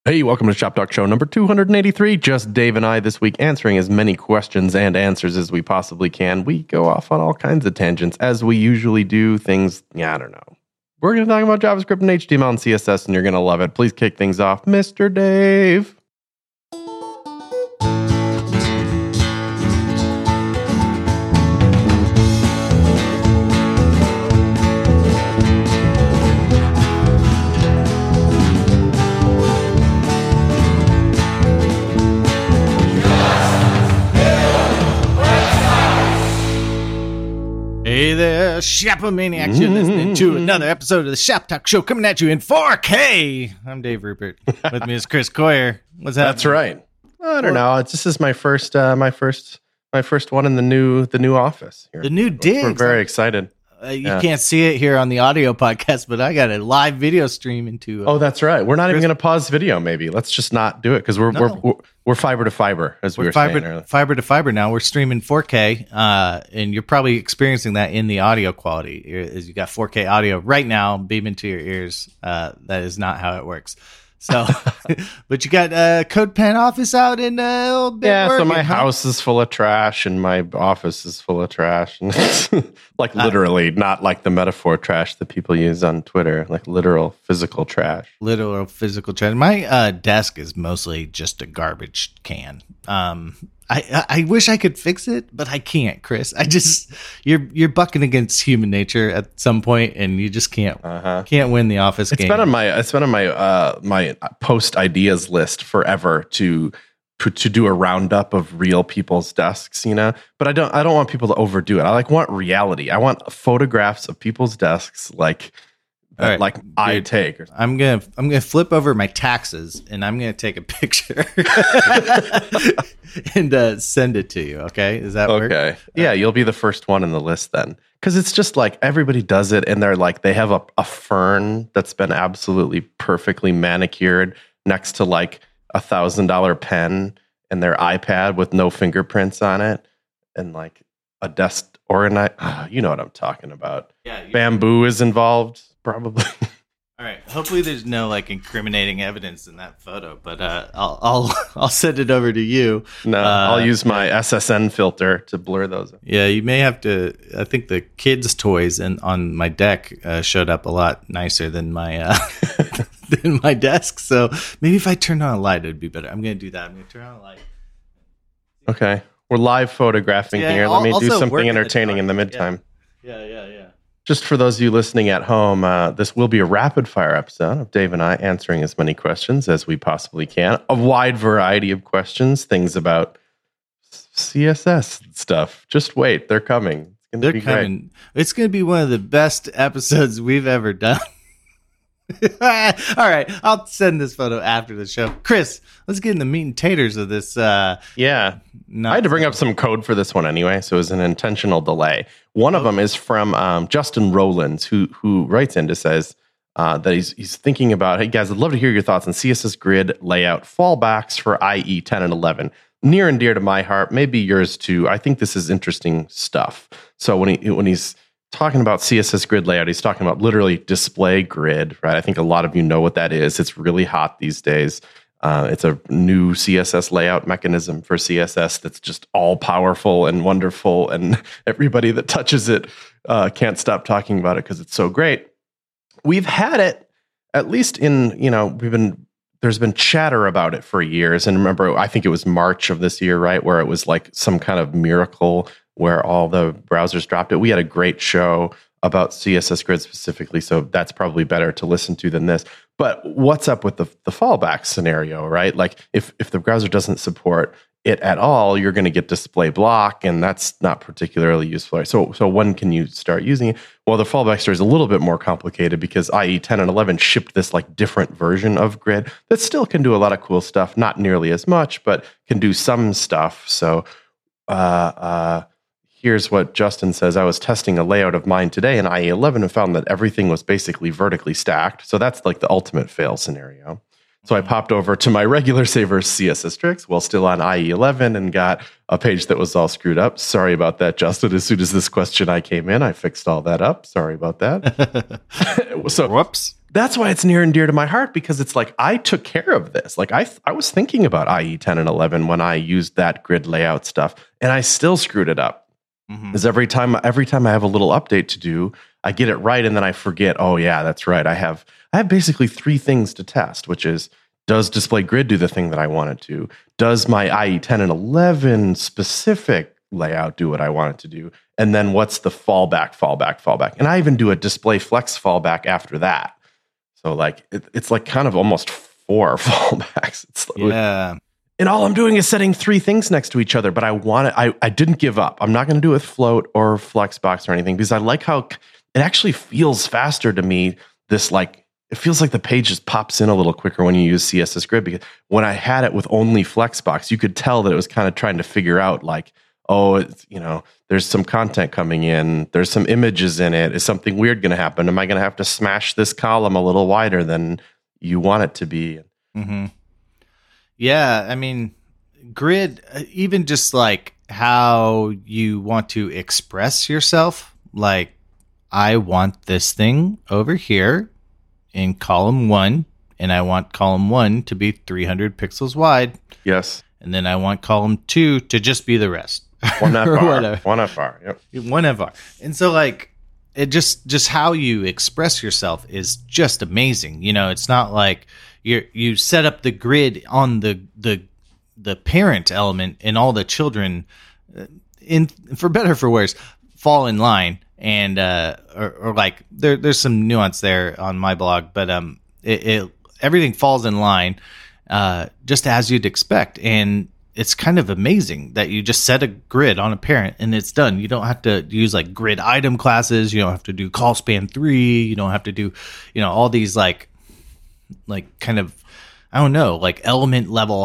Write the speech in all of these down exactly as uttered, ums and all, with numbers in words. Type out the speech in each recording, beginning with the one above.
Hey, welcome to Shop Talk Show number two hundred eighty-three. Just Dave and I this week answering as many questions and answers as we possibly can. We go off on all kinds of tangents as we usually do. Things, yeah, I don't know. We're going to talk about JavaScript and H T M L and C S S, and you're going to love it. Please kick things off, Mister Dave. Hey there, Shopomaniacs. You're listening to another episode of the Shop Talk Show coming at you in four K. I'm Dave Rupert. With me is Chris Coyer. What's happening? That's right. I don't know. It's, this is my first, uh, my first, my first one in the new, the new office here. The new digs. We're very excited. Uh, you yeah. can't see it here on the audio podcast, but I got a live video stream into. Uh, oh, that's right. We're not Chris- even going to pause video. Maybe let's just not do it because we're, No. we're we're we're fiber to fiber as we're we were fiber, saying earlier. fiber to fiber now. We're streaming four K, uh, and you're probably experiencing that in the audio quality. You're, as you got four K audio right now beaming to your ears. Uh, that is not how it works. So, but you got uh, CodePen Office out in uh, a little bit. Yeah, working, so my huh? house is full of trash and my office is full of trash. And it's like literally, not like the metaphor trash that people use on Twitter, like literal physical trash. Literal physical trash. My uh, desk is mostly just a garbage can. Um, I, I I wish I could fix it, but I can't, Chris. I just you're you're bucking against human nature at some point, and you just can't Uh-huh. can't win the office It's game. been on my it's been on my uh my post ideas list forever to to do a roundup of real people's desks, you know. But I don't I don't want people to overdo it. I like want reality. I want photographs of people's desks, like that, All right, like I dude. take. Or I'm gonna I'm gonna flip over my taxes, and I'm gonna take a picture and uh, send it to you. Okay, is that work? Okay. Yeah, you'll be the first one in the list then. Because it's just like everybody does it, and they're like, they have a, a fern that's been absolutely perfectly manicured next to like a thousand dollar pen and their iPad with no fingerprints on it, and like a desk organized. Oh, you know what I'm talking about. Yeah. you- Bamboo is involved, probably. All right. Hopefully, there's no like incriminating evidence in that photo, but uh, I'll I'll I'll send it over to you. No, Uh, I'll use my S S N filter to blur those. Yeah, you may have to. I think the kids' toys and on my deck uh, showed up a lot nicer than my uh, than my desk. So maybe if I turned on a light, it'd be better. I'm gonna do that. I'm gonna turn on a light. Okay, we're live photographing Yeah, here. al- Let me do also work something in the entertaining in the dark. midtime. Yeah, yeah, yeah. Just for those of you listening at home, uh, this will be a rapid fire episode of Dave and I answering as many questions as we possibly can. A wide variety of questions, things about C S S stuff. Just wait, they're coming. It's going to They're be coming. It's gonna be one of the best episodes we've ever done. All right, I'll send this photo after the show. Chris, let's get in the meat and taters of this. Uh, great. Yeah. not- I had to bring up some code for this one anyway, so it was an intentional delay. One of them is from um, Justin Rowlands, who who writes in to says uh, that he's he's thinking about, hey guys, I'd love to hear your thoughts on C S S grid layout fallbacks for I E ten and eleven. Near and dear to my heart, maybe yours too. I think this is interesting stuff. So when he when he's talking about C S S grid layout, he's talking about literally display grid, right? I think a lot of you know what that is. It's really hot these days. Uh, it's a new C S S layout mechanism for C S S that's just all powerful and wonderful, and everybody that touches it uh, can't stop talking about it because it's so great. We've had it, at least in, you know, we've been, there's been chatter about it for years. And remember, I think it was March of this year, right? Where it was like some kind of miracle where all the browsers dropped it. We had a great show about C S S grid specifically, so that's probably better to listen to than this. But what's up with the, the fallback scenario, right? Like if, if the browser doesn't support it at all, you're going to get display block, and that's not particularly useful. So, so when can you start using it? Well, the fallback story is a little bit more complicated because I E ten and eleven shipped this like different version of grid that still can do a lot of cool stuff, not nearly as much, but can do some stuff. So, uh, uh, here's what Justin says. I was testing a layout of mine today in I E eleven and found that everything was basically vertically stacked. So that's like the ultimate fail scenario. So I popped over to my regular saver C S S tricks while still on I E eleven and got a page that was all screwed up. Sorry about that, Justin. As soon as this question I came in, I fixed all that up. Sorry about that. so Whoops. That's why it's near and dear to my heart, because it's like I took care of this. Like I, I was thinking about I E ten and eleven when I used that grid layout stuff, and I still screwed it up. Because mm-hmm. every time, every time I have a little update to do, I get it right, and then I forget. Oh yeah, that's right. I have, I have basically three things to test, which is, does display grid do the thing that I want it to? Does my I E ten and eleven specific layout do what I want it to do? And then what's the fallback, fallback, fallback? And I even do a display flex fallback after that. So like it, it's like kind of almost four fallbacks. It's like, yeah. And all I'm doing is setting three things next to each other, but I want it. I, I didn't give up. I'm not going to do it with float or flexbox or anything, because I like how it actually feels faster to me. This like, it feels like the page just pops in a little quicker when you use C S S Grid, because when I had it with only flexbox, you could tell that it was kind of trying to figure out like, oh, it's, you know, there's some content coming in. There's some images in it. Is something weird going to happen? Am I going to have to smash this column a little wider than you want it to be? Mm-hmm. Yeah, I mean, grid, even just like how you want to express yourself. Like, I want this thing over here in column one, and I want column one to be three hundred pixels wide. Yes. And then I want column two to just be the rest. One F R. One F R. Yep. One F R. And so like it just just how you express yourself is just amazing. You know, it's not like you you set up the grid on the the the parent element, and all the children, in for better or for worse, fall in line, and uh or, or like there there's some nuance there on my blog, but um it, it everything falls in line uh just as you'd expect. And it's kind of amazing that you just set a grid on a parent and it's done. You don't have to use like grid item classes. You don't have to do call span three. You don't have to do, you know, all these like, like kind of, I don't know, like element level,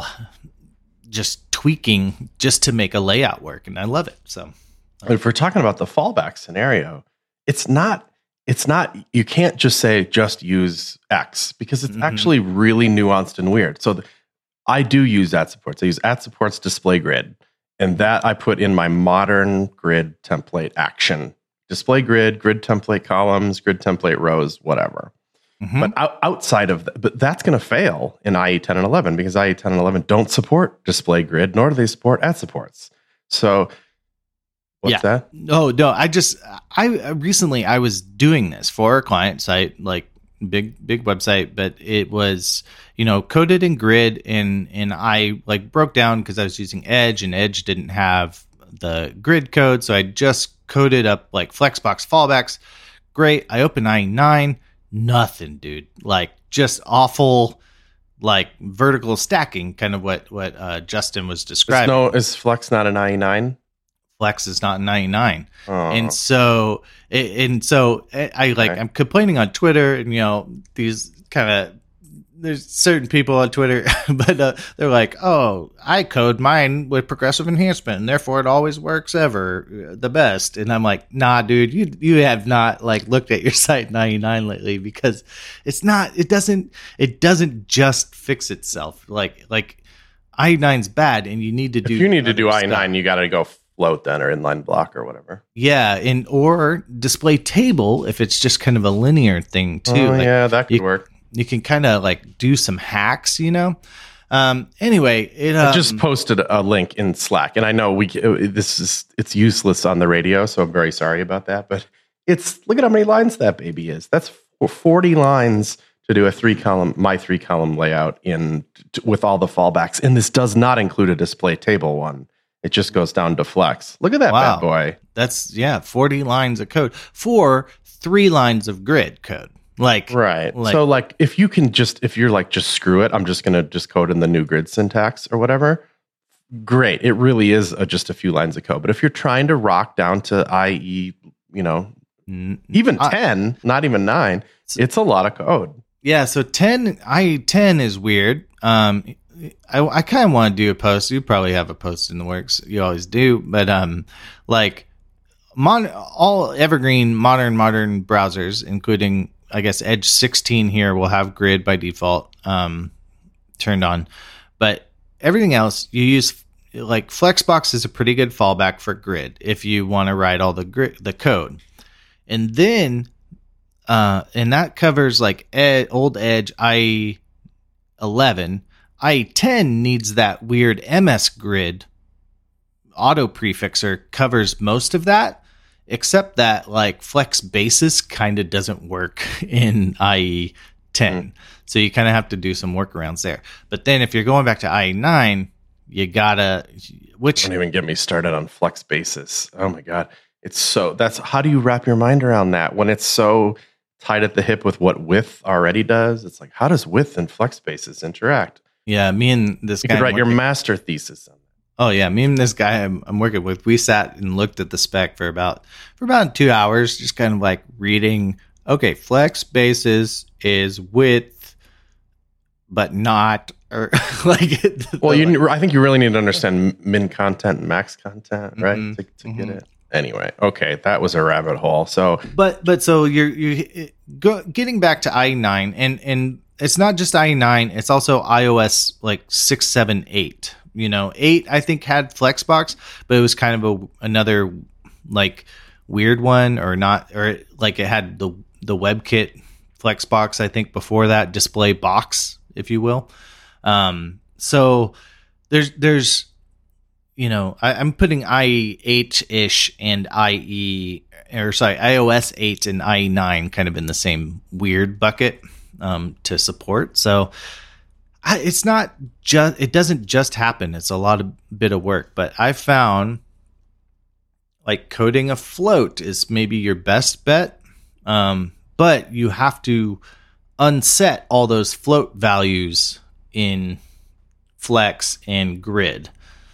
just tweaking just to make a layout work. And I love it. So if we're talking about the fallback scenario, it's not, it's not, you can't just say, just use X, because it's mm-hmm. actually really nuanced and weird. So the, I do use at supports. I use at supports display grid, and that I put in my modern grid template action. Display grid, grid template columns, grid template rows, whatever. Mm-hmm. But out, outside of that, but that's going to fail in I E ten and eleven, because I E ten and eleven don't support display grid, nor do they support at supports. So what's yeah. that? No, no. I just I recently I was doing this for a client site, like big big website, but it was, you know, coded in grid, and and I like broke down because I was using Edge, and Edge didn't have the grid code, so I just coded up like flexbox fallbacks. Great. I open I E nine, nothing, dude. Like just awful, like vertical stacking, kind of what what uh, Justin was describing. No, is Flex not an I E nine? Flex is not ninety-nine. Oh. And so, and so I like, okay. I'm complaining on Twitter, and, you know, these kind of, there's certain people on Twitter, but uh, they're like, oh, I code mine with progressive enhancement, and therefore it always works ever the best. And I'm like, nah, dude, you, you have not like looked at your site ninety-nine lately, because it's not, it doesn't, it doesn't just fix itself. Like, like I E nine's bad, and you need to do, if you need to do I E nine, you got to go float then, or inline block or whatever. Yeah, and or display table if it's just kind of a linear thing too. Oh, like, yeah, that could you, work. You can kind of like do some hacks, you know. Um, anyway, it. Um, I just posted a link in Slack, and I know we this is it's useless on the radio, so I'm very sorry about that. But it's look at how many lines that baby is. That's forty lines to do a three column, my three column layout in with all the fallbacks, and this does not include a display table one. It just goes down to flex. Look at that wow. bad boy. That's, yeah, forty lines of code for three lines of grid code. Like, right. Like, so like if you can just, if you're like, just screw it, I'm just going to just code in the new grid syntax or whatever. Great. It really is a, just a few lines of code. But if you're trying to rock down to I E, you know, mm, even I, ten, not even nine, it's a lot of code. Yeah. So ten, I E ten is weird. Um, I, I kind of want to do a post. You probably have a post in the works. You always do. But um, like mon- all evergreen modern, modern browsers, including, I guess, Edge sixteen here will have grid by default um, turned on. But everything else, you use, like Flexbox is a pretty good fallback for grid if you want to write all the grid, the code. And then uh, and that covers like ed, old Edge I eleven. I ten needs that weird M S grid auto prefixer, covers most of that, except that like flex basis kind of doesn't work in I E ten. Mm. So you kind of have to do some workarounds there. But then if you're going back to I E nine, you gotta, which don't even get me started on flex basis. Oh my God. It's so, that's, how do you wrap your mind around that when it's so tied at the hip with what width already does? It's like, how does width and flex basis interact? Yeah, me and this you guy. You could write your master thesis on that. Oh yeah, me and this guy I'm, I'm working with, we sat and looked at the spec for about for about two hours, just kind of like reading. Okay, flex basis is width, but not or like. Well, you, like, I think you really need to understand min content and max content, right? Mm-hmm, to to mm-hmm. get it. Anyway, okay, that was a rabbit hole. So, but but so you're you go getting back to I E nine, and and it's not just I E nine, it's also iOS like six, seven, eight. You know, eight I think had Flexbox, but it was kind of a another like weird one, or not, or like it had the the WebKit Flexbox I think before that, display box, if you will. Um, so there's there's you know I, I'm putting I E eight ish and I E or sorry iOS eight and I E nine kind of in the same weird bucket um, to support. So. It's not just, it doesn't just happen. It's a lot of bit of work, but I found like coding a float is maybe your best bet. Um, but you have to unset all those float values in Flex and Grid,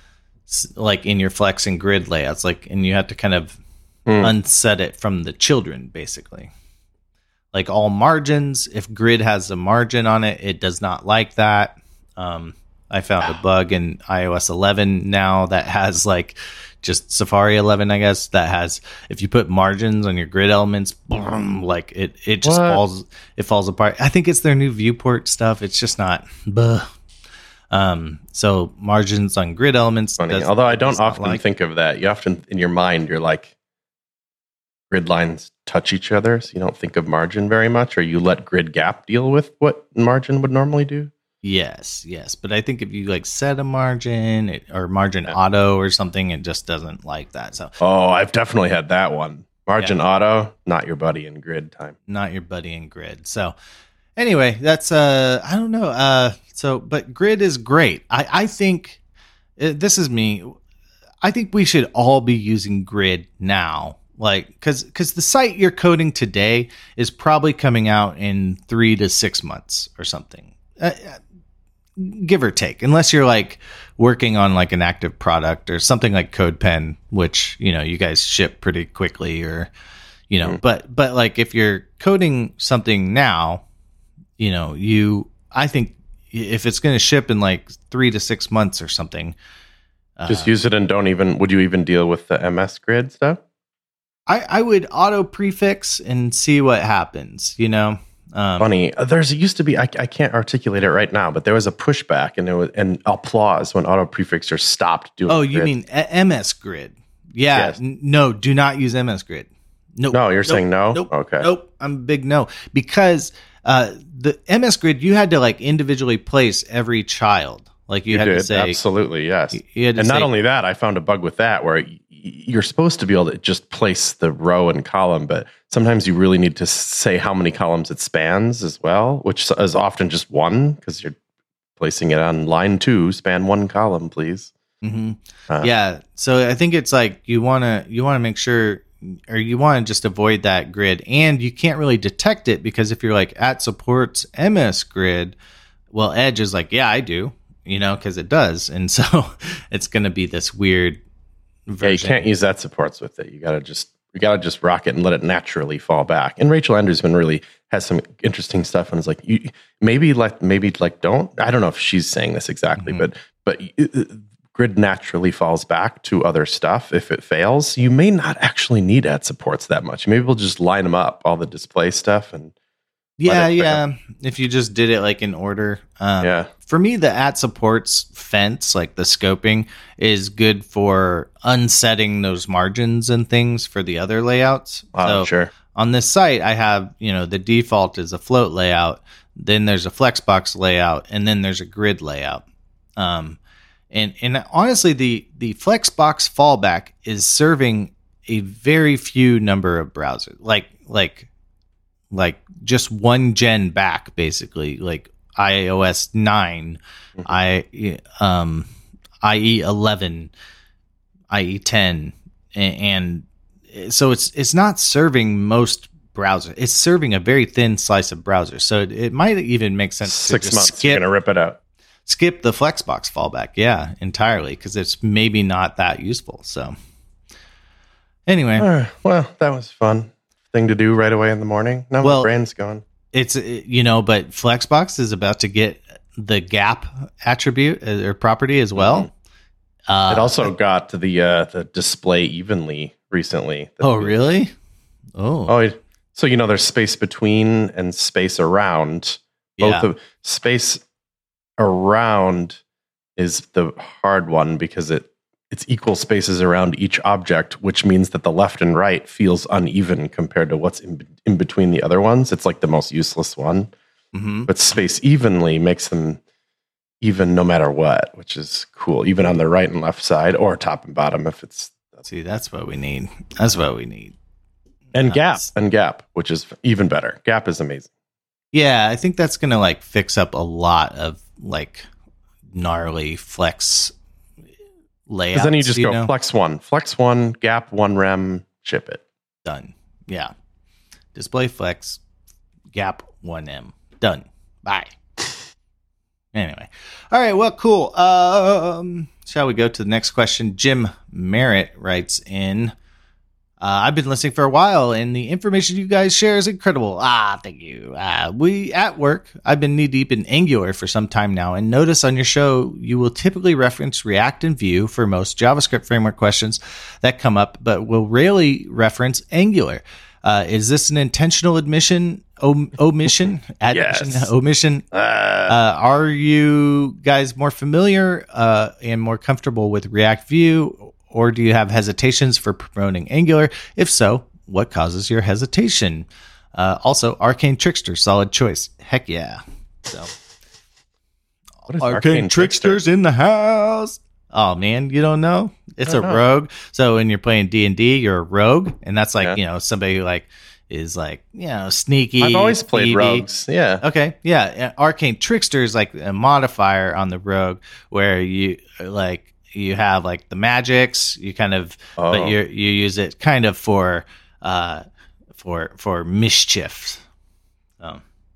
like in your Flex and Grid layouts, like, and you have to kind of mm. unset it from the children, basically. Like all margins, if Grid has a margin on it, it does not like that. Um, I found a bug in i O S eleven now that has like just Safari eleven, I guess, that has, if you put margins on your grid elements, boom, like it, it just what? falls, it falls apart. I think it's their new viewport stuff. It's just not, buh. Um, so margins on grid elements. Funny. Does, Although I don't often like. think of that. You often, in your mind, you're like, grid lines touch each other, so you don't think of margin very much, or you let grid gap deal with what margin would normally do? Yes, yes. But I think if you like set a margin it, or margin yeah. auto or something, it just doesn't like that. So oh, I've definitely had that one. Margin yeah. auto, not your buddy in grid time. Not your buddy in grid. So anyway, that's, uh, I don't know. Uh, so, but grid is great. I, I think, uh, this is me, I think we should all be using grid now. Like, because because the site you're coding today is probably coming out in three to six months or something, uh, give or take. Unless you're like working on like an active product or something like CodePen, which you know you guys ship pretty quickly, or you know. Mm-hmm. But but like if you're coding something now, you know, you I think if it's going to ship in like three to six months or something, just uh, use it and don't even. Would you even deal with the M S grid stuff? I, I would auto prefix and see what happens, you know. Um, Funny, there's it used to be. I, I can't articulate it right now, but there was a pushback and there was and applause when auto prefixers stopped doing. Oh, you grid. mean M S Grid? Yeah. Yes. N- no, do not use M S Grid. Nope. No, you're nope, saying no. Nope. Okay. Nope. I'm a big no, because uh, the M S Grid you had to like individually place every child. Like you, you had did, to say absolutely yes. You had to and say, not only that, I found a bug with that where you're supposed to be able to just place the row and column, but sometimes you really need to say how many columns it spans as well, which is often just one because you're placing it on line two. Span one column, please. Mm-hmm. Uh, yeah, so I think it's like you want to you want to make sure, or you want to just avoid that grid, and you can't really detect it because if you're like at supports M S Grid, well, Edge is like, yeah, I do. You know, because it does. And so it's going to be this weird version. Yeah, you can't use that supports with it. You got to just you got to just rock it and let it naturally fall back. And Rachel Anderson really has some interesting stuff. And it's like, you maybe like, maybe like don't, I don't know if she's saying this exactly, mm-hmm. but, but uh, grid naturally falls back to other stuff. If it fails, you may not actually need add supports that much. Maybe we'll just line them up, all the display stuff and Yeah, yeah. If you just did it like in order. Um, yeah. For me, the at supports fence, like the scoping, is good for unsetting those margins and things for the other layouts. Oh, so sure. on this site, I have, you know, the default is a float layout, then there's a Flexbox layout, and then there's a grid layout. Um, and and honestly, the the Flexbox fallback is serving a very few number of browsers, like like like just one gen back, basically, like i O S nine, mm-hmm. I um I E eleven, I E ten, and, and so it's it's not serving most browsers. It's serving a very thin slice of browsers. So it, it might even make sense. Six to just months, skip, you're gonna rip it out. Skip the Flexbox fallback, yeah, entirely, because it's maybe not that useful. So anyway, uh, well, that was fun thing to do right away in the morning. Now well, my brain's gone. It's, you know, but Flexbox is about to get the gap attribute or property as well. Mm-hmm. Uh, it also got to the uh, the display evenly recently. Oh, really? Oh, oh. So you know, there's space between and space around. Both yeah. of space around is the hard one because it it's equal spaces around each object, which means that the left and right feels uneven compared to what's in, in between the other ones. It's like the most useless one. Mm-hmm. But space evenly makes them even no matter what, which is cool, even on the right and left side or top and bottom if it's... See, that's what we need. That's what we need. And nice. gap, and gap, which is even better. Gap is amazing. Yeah, I think that's going to like fix up a lot of like gnarly flex layouts. Because then you just you go know? flex one, flex one, gap one rem, ship it. Done. Yeah. Display flex, gap one M. Done. Bye. Anyway. All right. Well, cool. Um, shall we go to the next question? Jim Merritt writes in. Uh, I've been listening for a while, and the information you guys share is incredible. Ah, thank you. Uh, we at work, I've been knee deep in Angular for some time now, and notice on your show you will typically reference React and Vue for most JavaScript framework questions that come up, but will rarely reference Angular. Uh, is this an intentional admission, om- omission, admission, Yes. omission? Uh, Uh, are you guys more familiar uh, and more comfortable with React Vue? Or do you have hesitations for promoting Angular? If so, what causes your hesitation? Uh, also, Arcane Trickster, solid choice. Heck yeah. So, what is Arcane, Arcane Trickster's Trickster? in the house. Oh man, you don't know? It's a know. rogue. So when you're playing D and D, you're a rogue, and that's like Yeah. you know somebody who like is like you know sneaky. I've always played thievy. rogues. Yeah. Okay, yeah. Arcane Trickster is like a modifier on the rogue where you like. You have like the magics, you kind of, Oh. but you you use it kind of for, uh, for for mischief. Um,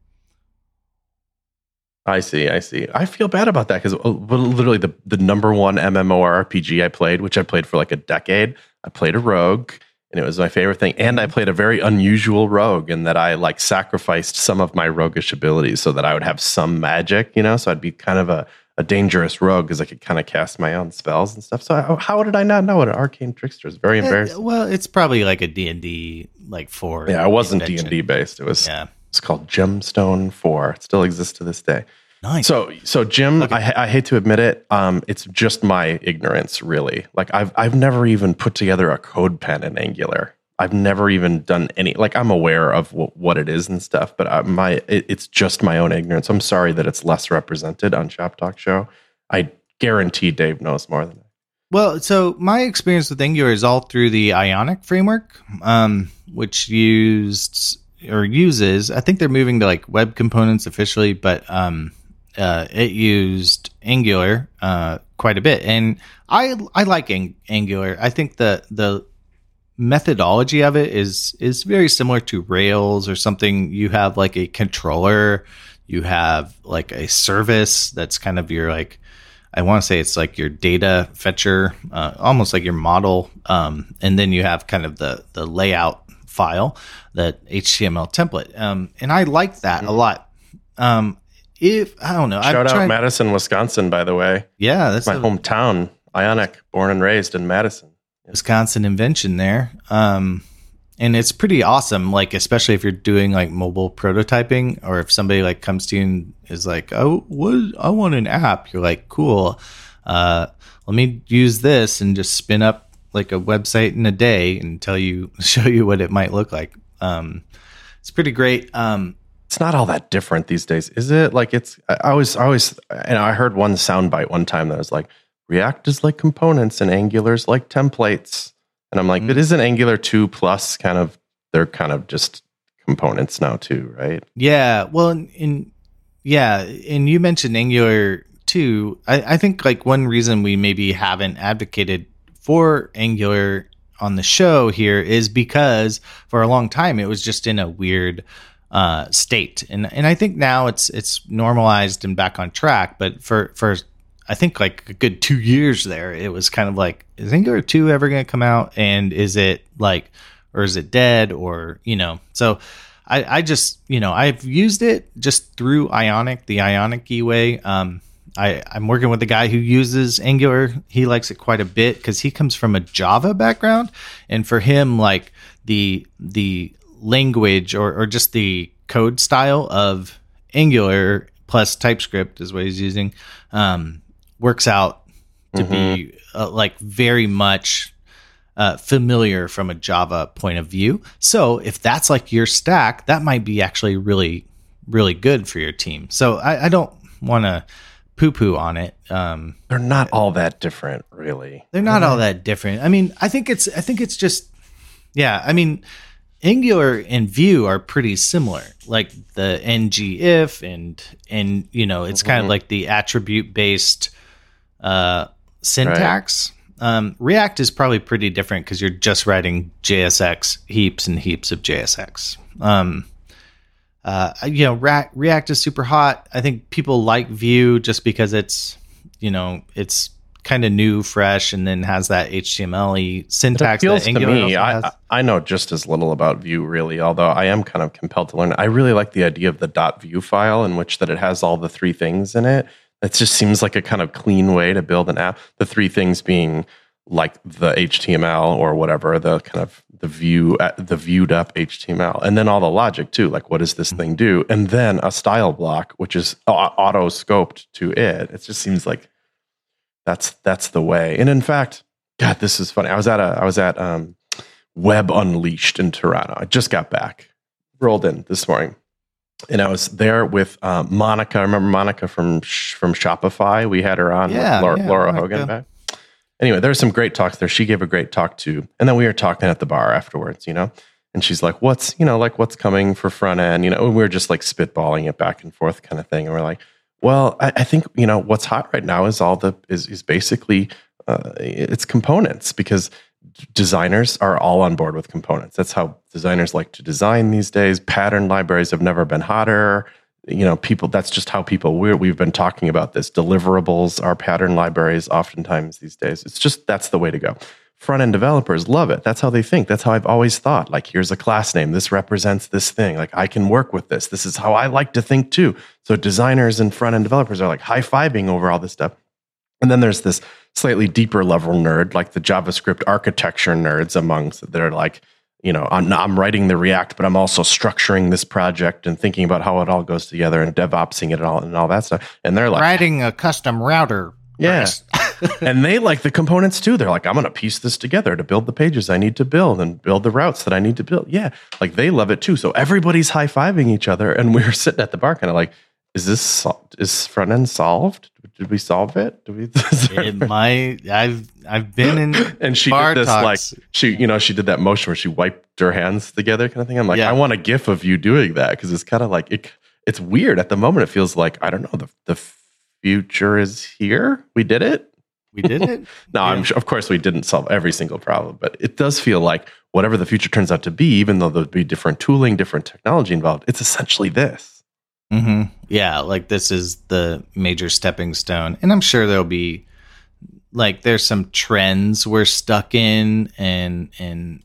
I see. I see. I feel bad about that because literally the, the number one MMORPG I played, which I played for like a decade, I played a rogue and it was my favorite thing. And I played a very unusual rogue in that I like sacrificed some of my roguish abilities so that I would have some magic, you know, so I'd be kind of a, a dangerous rogue because I could kind of cast my own spells and stuff. So I, how did I not know what an Arcane Trickster is? Very embarrassing. it, well, it's probably like a D and D like four. Yeah, it wasn't D invention. and D based. It was Yeah. it's called Gemstone four. It still exists to this day. Nice. So, so Jim, Okay. I, I hate to admit it. Um, it's just my ignorance, really. Like I've I've never even put together a code pen in Angular. I've never even done any. Like I'm aware of w- what it is and stuff, but I, my it, it's just my own ignorance. I'm sorry that it's less represented on Shop Talk Show. I guarantee Dave knows more than that. Well, so my experience with Angular is all through the Ionic framework, um, which used or uses. I think they're moving to like web components officially, but um, uh, it used Angular uh, quite a bit, and I I like Ang- Angular. I think the the methodology of it is is very similar to Rails or something. You have like a controller, you have like a service that's kind of your like. I want to say it's like your data fetcher, uh, almost like your model, um, and then you have kind of the the layout file, that H T M L template, um, and I like that mm-hmm. a lot. Um, if I don't know, shout I'm out trying, Madison, Wisconsin, by the way. Yeah, that's my a hometown. Ionic, born and raised in Madison. Wisconsin invention there. Um, and it's pretty awesome, like especially if you're doing like mobile prototyping, or if somebody like comes to you and is like, "Oh, what? I want an app." You're like, "Cool. Uh, let me use this and just spin up like a website in a day and tell you, show you what it might look like." Um, it's pretty great. Um, it's not all that different these days, is it? Like it's, I always, I always, and I heard one soundbite one time that was like, React is like components and Angular is like templates. And I'm like, mm-hmm. But isn't Angular two plus kind of, they're kind of just components now too, right? Yeah. Well, in, in yeah. And you mentioned Angular two. I, I think like one reason we maybe haven't advocated for Angular on the show here is because for a long time it was just in a weird uh, state, and and I think now it's it's normalized and back on track. But for for I think like a good two years there, it was kind of like, is Angular two ever going to come out, and is it like, or is it dead, or you know? So I I just you know I've used it just through Ionic, the Ionic way. Um, I, I'm working with a guy who uses Angular. He likes it quite a bit because he comes from a Java background, and for him, like the the language or or just the code style of Angular plus TypeScript is what he's using, um, works out to mm-hmm. be uh, like very much uh, familiar from a Java point of view. So if that's like your stack, that might be actually really really good for your team. So I, I don't want to poo-poo on it. Um, they're not all that different, really. They're not all that different. I mean, I think it's, I think it's just, yeah. I mean, Angular and Vue are pretty similar, like the N G if and and you know, it's mm-hmm. kind of like the attribute based uh, syntax. Right. Um, React is probably pretty different because you're just writing J S X heaps and heaps of J S X. Um, Uh, you know, React, React is super hot. I think people like Vue just because it's, you know, it's kind of new, fresh, and then has that H T M L-y syntax. It appeals that to Angular me. I, I know just as little about Vue, really, although I am kind of compelled to learn. I really like the idea of the .vue file, in which that it has all the three things in it. It just seems like a kind of clean way to build an app. The three things being like the H T M L or whatever, the kind of the view, the viewed up H T M L, and then all the logic too, like what does this thing do, and then a style block which is auto scoped to it. It just seems like that's that's the way. And in fact, God, this is funny. I was at a I was at um, Web Unleashed in Toronto. I just got back, rolled in this morning, and I was there with um, Monica. I remember Monica from from Shopify. We had her on, yeah, with Laura, yeah, Laura Monica. Hogan back. Anyway, there were some great talks there. She gave a great talk too. And then we were talking at the bar afterwards, you know, and she's like, what's, you know, like what's coming for front end, you know, and we were just like spitballing it back and forth kind of thing. And we're like, well, I, I think, you know, what's hot right now is all the, is, is basically, uh, it's components, because designers are all on board with components. That's how designers like to design these days. Pattern libraries have never been hotter. You know, people, that's just how people, we're, we've been talking about this. Deliverables are pattern libraries oftentimes these days. It's just, that's the way to go. Front-end developers love it. That's how they think. That's how I've always thought. Like, here's a class name. This represents this thing. Like, I can work with this. This is how I like to think too. So designers and front-end developers are like high-fiving over all this stuff. And then there's this slightly deeper level nerd, like the JavaScript architecture nerds amongst that are like, you know, I'm, I'm writing the React, but I'm also structuring this project and thinking about how it all goes together and DevOpsing it all and all that stuff. And they're like, writing a custom router. Yeah. And they like the components too. They're like, I'm going to piece this together to build the pages I need to build and build the routes that I need to build. Yeah. Like they love it too. So everybody's high-fiving each other. And we were sitting at the bar kind of like, is this, sol- is front end solved? Did we solve it? Did we? It might. I've I've been in and she bar did this talks. Like she, you know, she did that motion where she wiped her hands together, kind of thing. I'm like, Yeah. I want a GIF of you doing that because it's kind of like it. It's weird at the moment. It feels like I don't know. The the future is here. We did it. We did it. No, Yeah. I'm sure, of course we didn't solve every single problem, but it does feel like whatever the future turns out to be, even though there'll be different tooling, different technology involved, it's essentially this. Mm-hmm. Yeah, like this is the major stepping stone. And I'm sure there'll be like there's some trends we're stuck in and and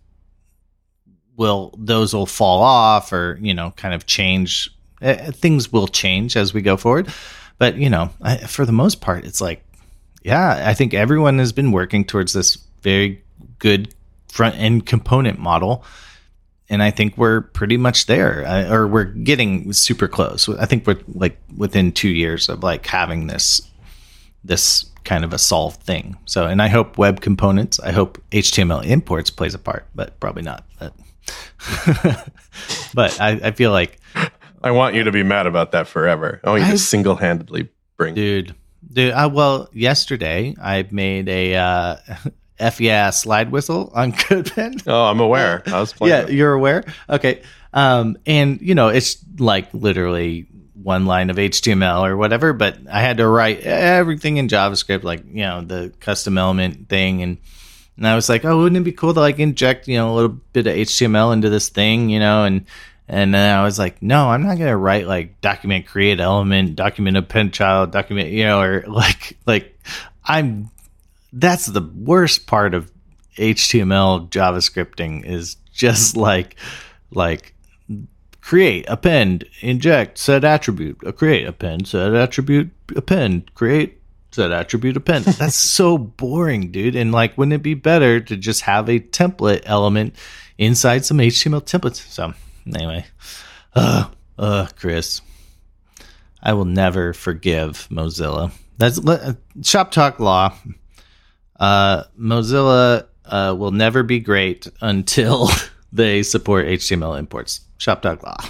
will those will fall off or, you know, kind of change. Uh, things will change as we go forward. But, you know, I, for the most part, it's like, yeah, I think everyone has been working towards this very good front end component model. And I think we're pretty much there, uh, or we're getting super close. I think we're like within two years of like having this, this kind of a solved thing. So, and I hope web components, I hope H T M L imports plays a part, but probably not. But But I, I feel like I want you to be mad about that forever. I want you I- to single-handedly bring. dude, dude. I, well, yesterday I made a uh, F yeah slide whistle on CodePen. Oh, I'm aware. I was playing. Yeah, it. you're aware. Okay, um, and you know it's like literally one line of H T M L or whatever, but I had to write everything in JavaScript, like you know the custom element thing, and and I was like, oh, wouldn't it be cool to like inject you know a little bit of H T M L into this thing, you know, and and then I was like, no, I'm not gonna write like document create element, document append child, document, you know, or like like I'm. That's the worst part of H T M L JavaScripting is just like like create, append, inject, set attribute, uh, create, append, set attribute, append, create, set attribute, append. That's so boring, dude. And like, wouldn't it be better to just have a template element inside some H T M L templates? So anyway, uh, uh, Chris, I will never forgive Mozilla. That's uh, Shop Talk Law. Uh, Mozilla uh, will never be great until they support H T M L imports. Shop Talk Law.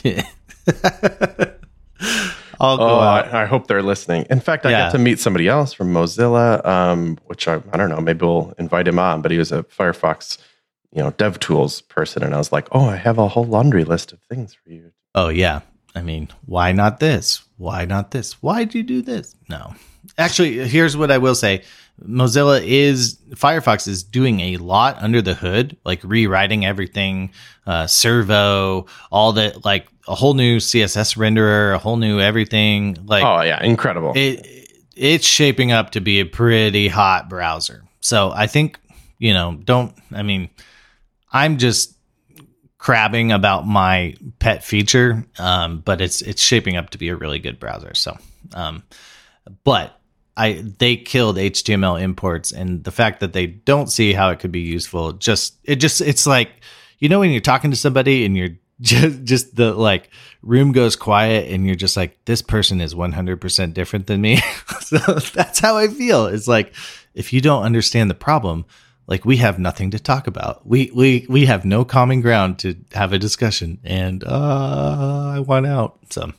I'll go Oh, out. I, I hope they're listening. In fact, I Yeah. got to meet somebody else from Mozilla, um, which I, I don't know. Maybe we'll invite him on. But he was a Firefox, you know, DevTools person, and I was like, oh, I have a whole laundry list of things for you. Oh, yeah. I mean, why not this? Why not this? Why'd you do this? No. Actually, here's what I will say. Mozilla is, Firefox is doing a lot under the hood, like rewriting everything, uh, servo, all that, like a whole new C S S renderer, a whole new everything. Like, Oh yeah, incredible. it, it's shaping up to be a pretty hot browser. So I think, you know, don't, I mean, I'm just crabbing about my pet feature, um, but it's it's shaping up to be a really good browser. So, um, but I they killed H T M L imports, and the fact that they don't see how it could be useful, just it just it's like, you know, when you're talking to somebody and you're just just the like room goes quiet and you're just like, this person is one hundred percent different than me. So that's how I feel. It's like, if you don't understand the problem, like we have nothing to talk about. We we we have no common ground to have a discussion, and uh, I want out. So,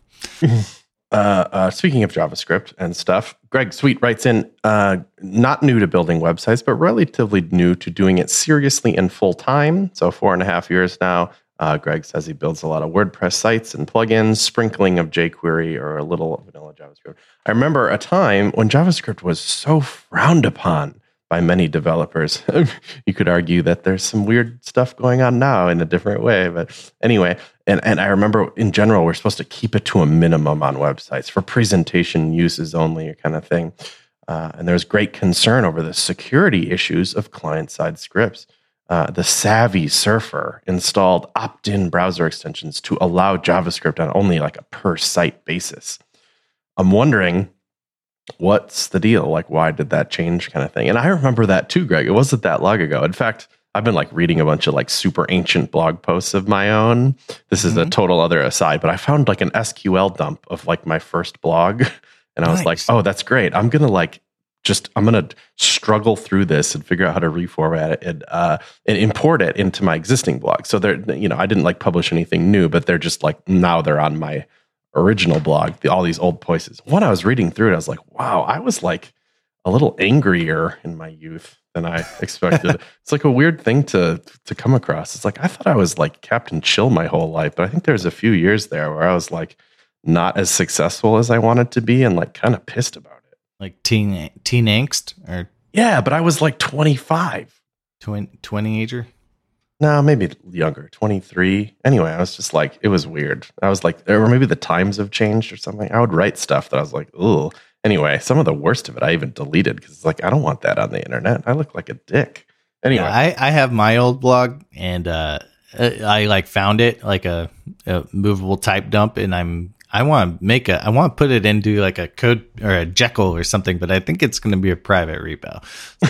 Uh, uh, speaking of JavaScript and stuff, Greg Sweet writes in, uh, not new to building websites, but relatively new to doing it seriously and full time. So four and a half years now. Uh, Greg says he builds a lot of WordPress sites and plugins, sprinkling of jQuery or a little vanilla JavaScript. I remember a time when JavaScript was so frowned upon by many developers. You could argue that there's some weird stuff going on now in a different way. But anyway, and, and I remember in general, we're supposed to keep it to a minimum on websites for presentation uses only kind of thing. Uh, and there's great concern over the security issues of client-side scripts. Uh, the Savvy Surfer installed opt-in browser extensions to allow JavaScript on only like a per-site basis. I'm wondering, what's the deal? Like, why did that change kind of thing? And I remember that too, Greg. It wasn't that long ago. In fact, I've been like reading a bunch of like super ancient blog posts of my own. This is mm-hmm. a total other aside, but I found like an S Q L dump of like my first blog. And I was nice. like, oh, that's great. I'm going to like, just, I'm going to struggle through this and figure out how to reformat it and, uh, and import it into my existing blog. So they're, you know, I didn't like publish anything new, but they're just like, now they're on my original blog, the, all these old places. When I was reading through it, I was like, wow, I was like a little angrier in my youth than I expected. It's like a weird thing to to come across. It's like, I thought I was like Captain Chill my whole life, but I think there's a few years there where I was like not as successful as I wanted to be and like kind of pissed about it. Like teen teen angst or yeah, but I was like twenty-five. twenty-ager? No, maybe younger, twenty-three. Anyway, I was just like, it was weird. I was like, or maybe the times have changed or something. I would write stuff that I was like, ooh. Anyway, some of the worst of it I even deleted because it's like, I don't want that on the internet. I look like a dick. Anyway. Yeah, I, I have my old blog and uh, I like found it like a, a movable type dump, and I'm I want to make a I want to put it into like a code or a Jekyll or something, but I think it's going to be a private repo.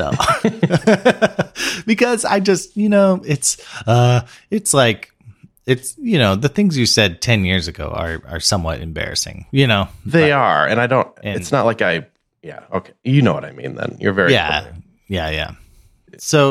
So because I just, you know, it's uh it's like it's, you know, the things you said ten years ago are are somewhat embarrassing, you know. They but, are, and I don't and, it's not like I yeah, okay. You know what I mean then. You're very Yeah. clear. Yeah, yeah. So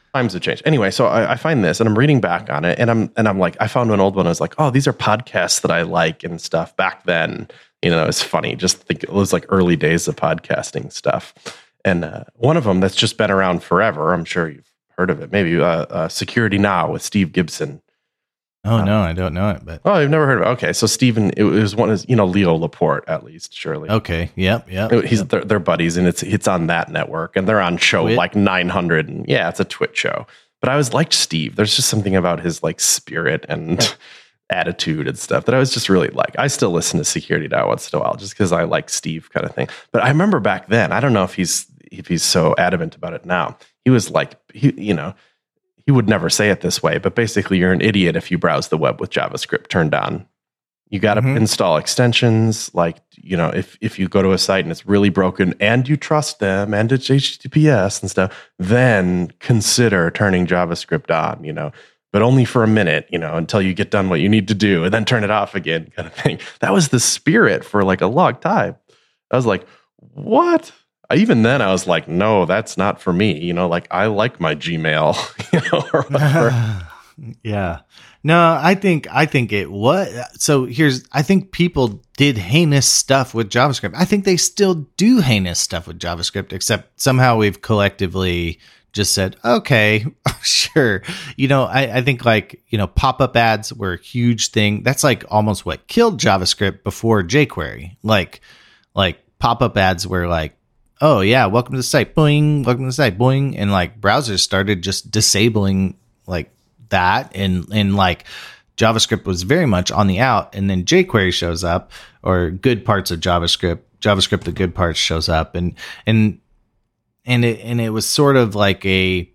Times have changed. Anyway, so I, I find this and I'm reading back on it and I'm and I'm like, I found an old one. I was like, oh, these are podcasts that I like and stuff. Back then, you know, it's funny. Just think it was like early days of podcasting stuff. And uh, one of them that's just been around forever. I'm sure you've heard of it. Maybe uh, uh, Security Now with Steve Gibson. Oh, no, I don't know it. But oh, I've never heard of it. Okay, so Stephen, it was one of, you know, Leo Laporte, at least, surely. Okay, yep, yep. He's yep. They're, they're buddies, and it's it's on that network, and they're on show Twit? like nine hundred. And yeah, it's a Twitch show. But I always liked Steve. There's just something about his like spirit and attitude and stuff that I was just really like. I still listen to Security Now once in a while, just because I like Steve kind of thing. But I remember back then, I don't know if he's if he's so adamant about it now. He was like, he, you know, he would never say it this way, but basically you're an idiot if you browse the web with JavaScript turned on. You got to mm-hmm. install extensions. Like, you know, if, if you go to a site and it's really broken and you trust them and it's H T T P S and stuff, then consider turning JavaScript on, you know, but only for a minute, you know, until you get done what you need to do and then turn it off again kind of thing. That was the spirit for like a long time. I was like, what? Even then, I was like, no, that's not for me. You know, like I like my Gmail, you know, or whatever. Yeah. No, I think I think it was. So here's, I think people did heinous stuff with JavaScript. I think they still do heinous stuff with JavaScript, except somehow we've collectively just said, okay, sure. You know, I, I think like, you know, pop-up ads were a huge thing. That's like almost what killed JavaScript before jQuery. Like, like pop-up ads were like, oh yeah, welcome to the site, boing, welcome to the site, boing. And like browsers started just disabling like that. And, and like JavaScript was very much on the out. And then jQuery shows up, or good parts of JavaScript, JavaScript, the good parts shows up. And, and, and it, and it was sort of like a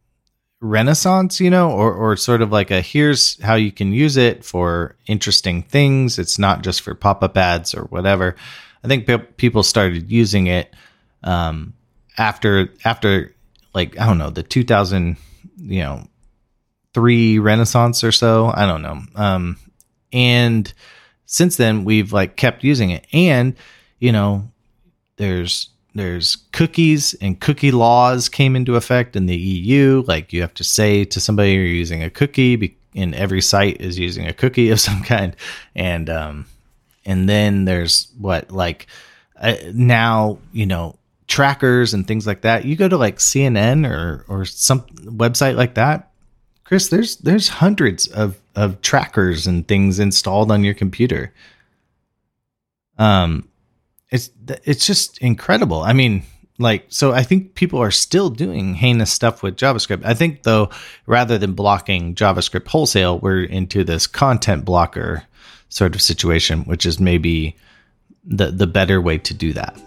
renaissance, you know, or, or sort of like a, here's how you can use it for interesting things. It's not just for pop-up ads or whatever. I think pe- people started using it Um, after, after like, I don't know, the two thousand, you know, three Renaissance or so, I don't know. Um, and since then we've like kept using it, and, you know, there's, there's cookies and cookie laws came into effect in the E U. Like you have to say to somebody you're using a cookie, and every site is using a cookie of some kind. And, um, and then there's what, like, uh, now, you know, trackers and things like that. You go to like C N N or or some website like that, Chris, there's there's hundreds of of trackers and things installed on your computer. Um it's it's just incredible. I mean, like, so I think people are still doing heinous stuff with JavaScript. I think though, rather than blocking JavaScript wholesale, we're into this content blocker sort of situation, which is maybe the the better way to do that.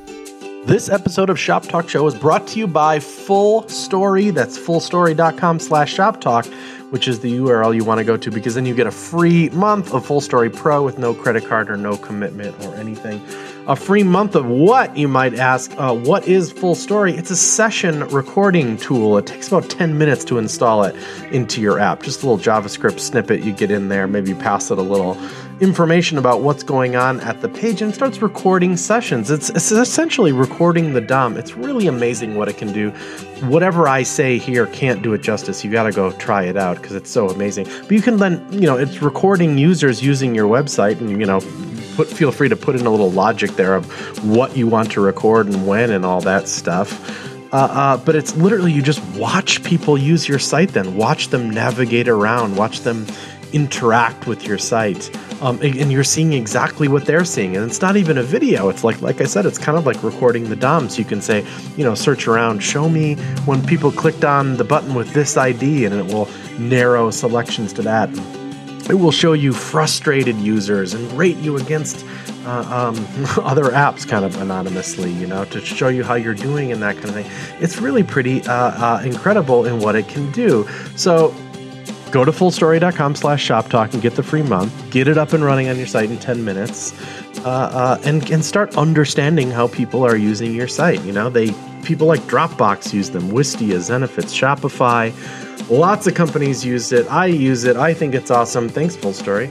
This episode of Shop Talk Show is brought to you by Full Story. That's fullstory.com slash shop talk, which is the U R L you want to go to, because then you get a free month of Full Story Pro with no credit card or no commitment or anything. A free month of what, you might ask? Uh, what is Full Story? It's a session recording tool. It takes about ten minutes to install it into your app. Just a little JavaScript snippet you get in there, maybe pass it a little information about what's going on at the page, and it starts recording sessions. It's, it's essentially recording the D O M. It's really amazing what it can do. Whatever I say here can't do it justice. You got to go try it out because it's so amazing. But you can then, you know, it's recording users using your website, and, you know, put feel free to put in a little logic there of what you want to record and when and all that stuff. Uh, uh, but it's literally, you just watch people use your site then. Watch them navigate around. Watch them interact with your site. Um, and you're seeing exactly what they're seeing. And it's not even a video. It's like, like I said, it's kind of like recording the D O M. So you can say, you know, search around, show me when people clicked on the button with this I D, and it will narrow selections to that. It will show you frustrated users and rate you against uh, um, other apps kind of anonymously, you know, to show you how you're doing and that kind of thing. It's really pretty uh, uh, incredible in what it can do. So go to fullstory.com slash shop talk and get the free month. Get it up and running on your site in ten minutes, uh, uh, and and start understanding how people are using your site. You know, they people like Dropbox use them, Wistia, Zenefits, Shopify. Lots of companies use it. I use it. I think it's awesome. Thanks, Full Story.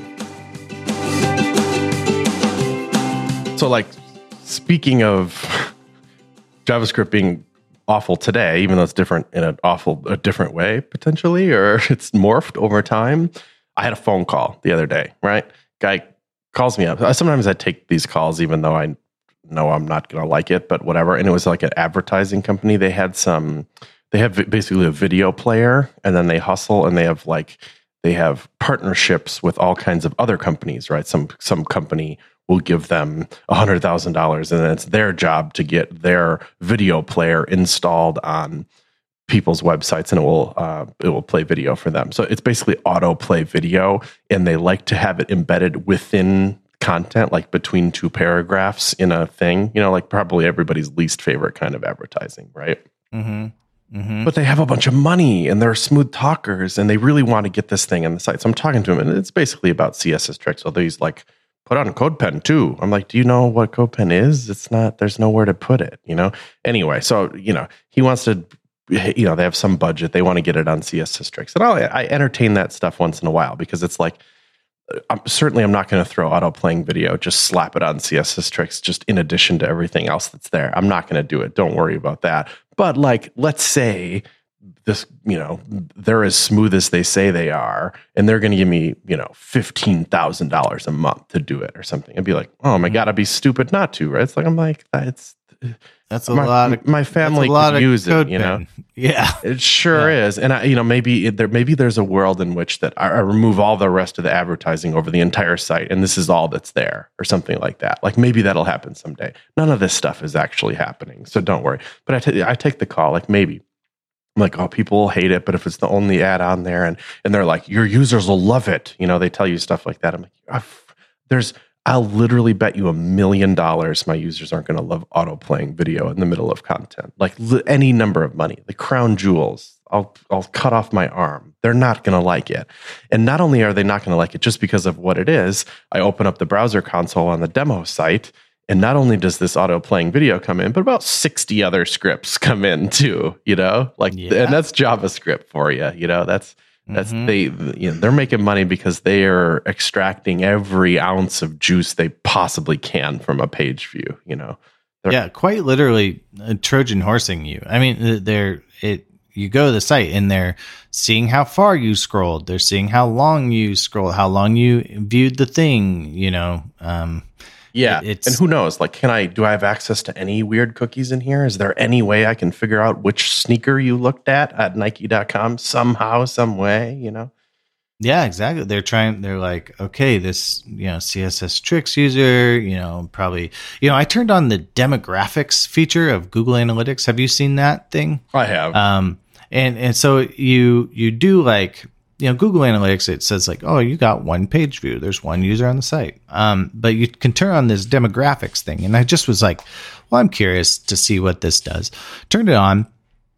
So, like, speaking of JavaScript being awful today, even though it's different in an awful, a different way potentially, or it's morphed over time. I had a phone call the other day, right? Guy calls me up. Sometimes I take these calls, even though I know I'm not going to like it, but whatever. And it was like an advertising company. They had some, they have basically a video player, and then they hustle, and they have like, they have partnerships with all kinds of other companies, right? Some, some company will give them one hundred thousand dollars, and then it's their job to get their video player installed on people's websites, and it will uh, it will play video for them. So it's basically autoplay video, and they like to have it embedded within content, like between two paragraphs in a thing. You know, like probably everybody's least favorite kind of advertising, right? Mm-hmm. Mm-hmm. But they have a bunch of money, and they're smooth talkers, and they really want to get this thing on the site. So I'm talking to them, and it's basically about C S S tricks. So he's like, put on CodePen too. I'm like, do you know what CodePen is? It's not, there's nowhere to put it, you know? Anyway, so, you know, he wants to, you know, they have some budget. They want to get it on C S S tricks. And I'll, I entertain that stuff once in a while, because it's like, I'm, certainly I'm not going to throw auto playing video, just slap it on C S S tricks, just in addition to everything else that's there. I'm not going to do it. Don't worry about that. But like, let's say this, you know, they're as smooth as they say they are, and they're going to give me, you know, fifteen thousand dollars a month to do it or something. I'd be like, oh my God, I'd be stupid not to, right? It's like, I'm like, that's, that's a my, lot of, my family could use it, you know? Yeah. It sure yeah. is. And I, you know, maybe it, there, maybe there's a world in which that I, I remove all the rest of the advertising over the entire site, and this is all that's there, or something like that. Like maybe that'll happen someday. None of this stuff is actually happening, so don't worry. But I, t- I take the call, like maybe. I'm like, oh, people will hate it, but if it's the only ad on there, and and they're like, your users will love it, you know, they tell you stuff like that. I'm like, I've, there's, I'll literally bet you a million dollars my users aren't going to love auto playing video in the middle of content, like li- any number of money, the crown jewels. I'll I'll cut off my arm. They're not going to like it, and not only are they not going to like it just because of what it is. I open up the browser console on the demo site. And not only does this auto playing video come in, but about sixty other scripts come in too, you know, like, yeah. And that's JavaScript for you, you know, that's, that's, mm-hmm. they, you know, they're making money because they are extracting every ounce of juice they possibly can from a page view, you know? They're, yeah. Quite literally uh, Trojan horsing you. I mean, they're, it, you go to the site and they're seeing how far you scrolled. They're seeing how long you scrolled, how long you viewed the thing, you know, um, Yeah, it's, and who knows? Like, can I? Do I have access to any weird cookies in here? Is there any way I can figure out which sneaker you looked at at Nike dot com somehow, some way? You know? Yeah, exactly. They're trying. They're like, okay, this, you know, C S S tricks user, you know, probably, you know, I turned on the demographics feature of Google Analytics. Have you seen that thing? I have. Um, and and so you you do like. You know, Google Analytics, it says like, oh, you got one page view. There's one user on the site. Um, but you can turn on this demographics thing. And I just was like, well, I'm curious to see what this does. Turned it on.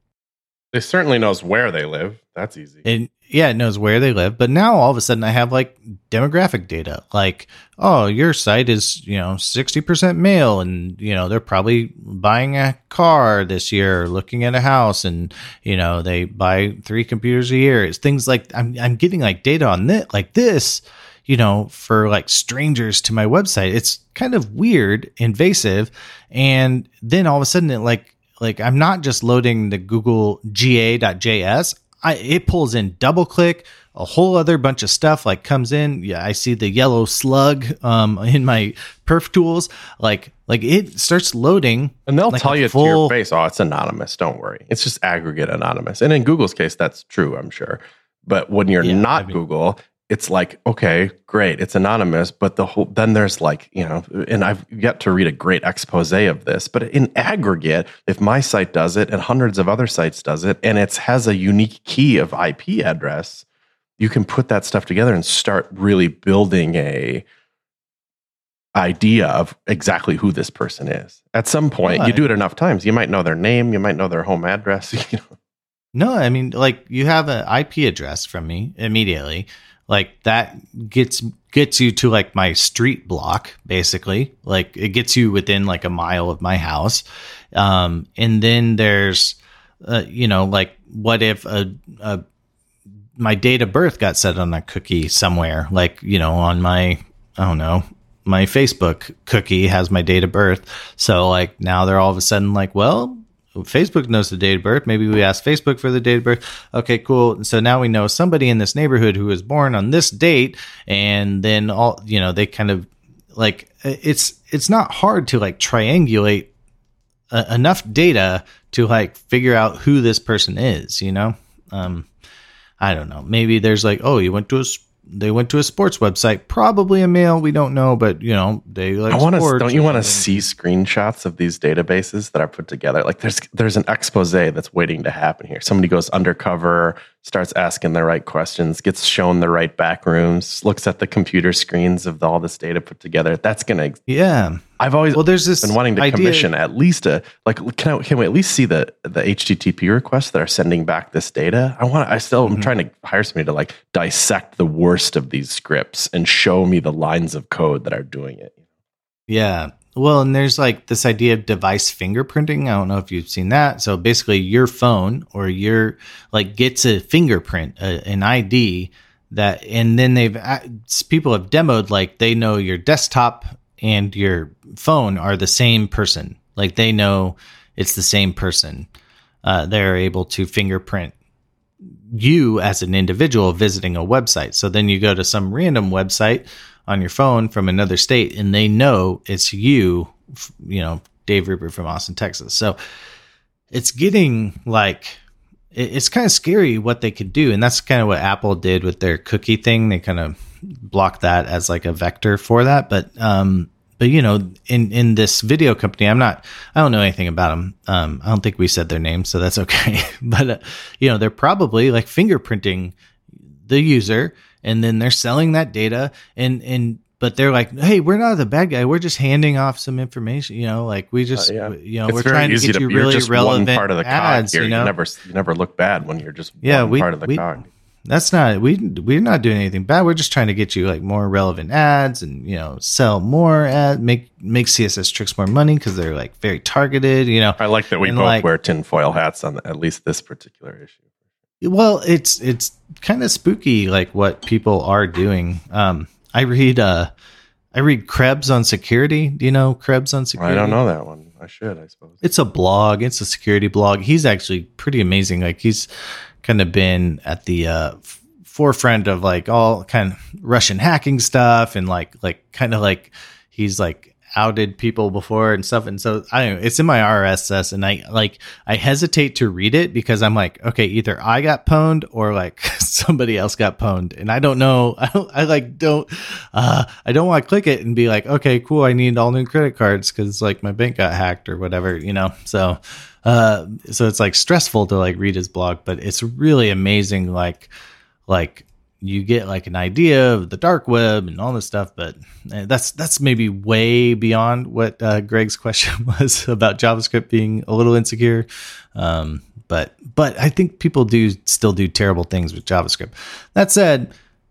It certainly knows where they live. That's easy. And yeah, it knows where they live. But now all of a sudden I have like demographic data. Like, oh, your site is, you know, sixty percent male. And, you know, they're probably buying a car this year, or looking at a house. And, you know, they buy three computers a year. It's things like I'm, I'm getting like data on this, like this, you know, for like strangers to my website. It's kind of weird, invasive. And then all of a sudden it like, like I'm not just loading the Google G A dot J S. I, it pulls in DoubleClick, a whole other bunch of stuff like comes in. Yeah, I see the yellow slug um, in my perf tools. Like, like it starts loading, and they'll like tell you full, to your face, "Oh, it's anonymous. Don't worry. It's just aggregate anonymous." And in Google's case, that's true, I'm sure. But when you're yeah, not I mean, Google, it's like, okay, great, it's anonymous, but the whole, then there's like, you know, and I've yet to read a great expose of this, but in aggregate, if my site does it and hundreds of other sites does it, and it has a unique key of I P address, you can put that stuff together and start really building a idea of exactly who this person is. At some point, well, you do it enough times, you might know their name, you might know their home address. You know? No, I mean, like you have an I P address from me immediately. Like that gets gets you to like my street block, basically. Like it gets you within like a mile of my house. Um, and then there's, uh, you know, like what if a, a my date of birth got set on a cookie somewhere? Like, you know, on my, I don't know, my Facebook cookie has my date of birth. So like now they're all of a sudden like, well, Facebook knows the date of birth. Maybe we ask Facebook for the date of birth. Okay, cool. So now we know somebody in this neighborhood who was born on this date, and then all, you know, they kind of like, it's, it's not hard to like triangulate uh, enough data to like figure out who this person is, you know? Um, I don't know. Maybe there's like, oh, you went to a, they went to a sports website, probably a male. We don't know, but you know, they like I want to, sports. don't you want to see screenshots of these databases that are put together? Like there's, there's an expose that's waiting to happen here. Somebody goes undercover, starts asking the right questions, gets shown the right back rooms, looks at the computer screens of all this data put together. That's going to, yeah. I've always well, there's this been wanting to idea, commission at least a, like, can I, can we at least see the, the H T T P requests that are sending back this data? I want, I still, mm-hmm. I'm trying to hire somebody to like dissect the worst of these scripts and show me the lines of code that are doing it. Yeah. Well, and there's like this idea of device fingerprinting. I don't know if you've seen that. So basically your phone or your like gets a fingerprint, a, an I D that, and then they've, people have demoed, like they know your desktop and your phone are the same person. Like they know it's the same person. Uh, they're able to fingerprint you as an individual visiting a website. So then you go to some random website on your phone from another state and they know it's you, you know, Dave Rupert from Austin, Texas. So it's getting like, it's kind of scary what they could do. And that's kind of what Apple did with their cookie thing. They kind of blocked that as like a vector for that. But, um, but you know, in, in this video company, I'm not, I don't know anything about them. Um, I don't think we said their name, so that's okay. But, uh, you know, they're probably like fingerprinting the user and then they're selling that data and, and, but they're like, hey, we're not the bad guy. We're just handing off some information. You know, like we just, uh, yeah. you know, it's we're trying to get to, you really just relevant one part of the ads. Cog here. You know, you never, you never look bad when you're just yeah, one we, part of the we, cog. That's not, we, we're not doing anything bad. We're just trying to get you like more relevant ads and, you know, sell more ads, make, make C S S Tricks more money because they're like very targeted, you know. I like that we and both like, wear tinfoil hats on at least this particular issue. Well, it's, it's kind of spooky, like what people are doing. Um, I read, uh, I read Krebs on Security. Do you know Krebs on Security? I don't know that one. I should, I suppose. It's a blog. It's a security blog. He's actually pretty amazing. Like he's kind of been at the uh, f- forefront of like all kind of Russian hacking stuff and like like kind of like he's like outed people before and stuff. And so I don't know, it's in my R S S and I like I hesitate to read it because I'm like, okay, either I got pwned or like somebody else got pwned. And I don't know. I don't, I like don't uh I don't want to click it and be like, okay, cool, I need all new credit cards because like my bank got hacked or whatever, you know. So uh so it's like stressful to like read his blog, but it's really amazing, like like you get like an idea of the dark web and all this stuff, but that's that's maybe way beyond what uh, Greg's question was about JavaScript being a little insecure. Um, but but I think people do still do terrible things with JavaScript. That said,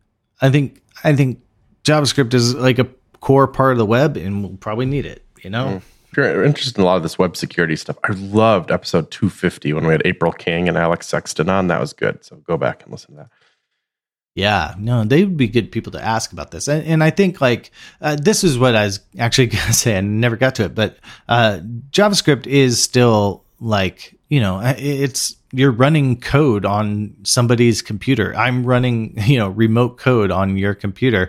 I think I think JavaScript is like a core part of the web, and we'll probably need it. You know. Mm. If you're interested in a lot of this web security stuff, I loved episode two fifty when we had April King and Alex Sexton on. That was good. So go back and listen to that. Yeah, no, they would be good people to ask about this. And, and I think like uh, this is what I was actually going to say. I never got to it, but uh, JavaScript is still like, you know, it's you're running code on somebody's computer. I'm running, you know, remote code on your computer.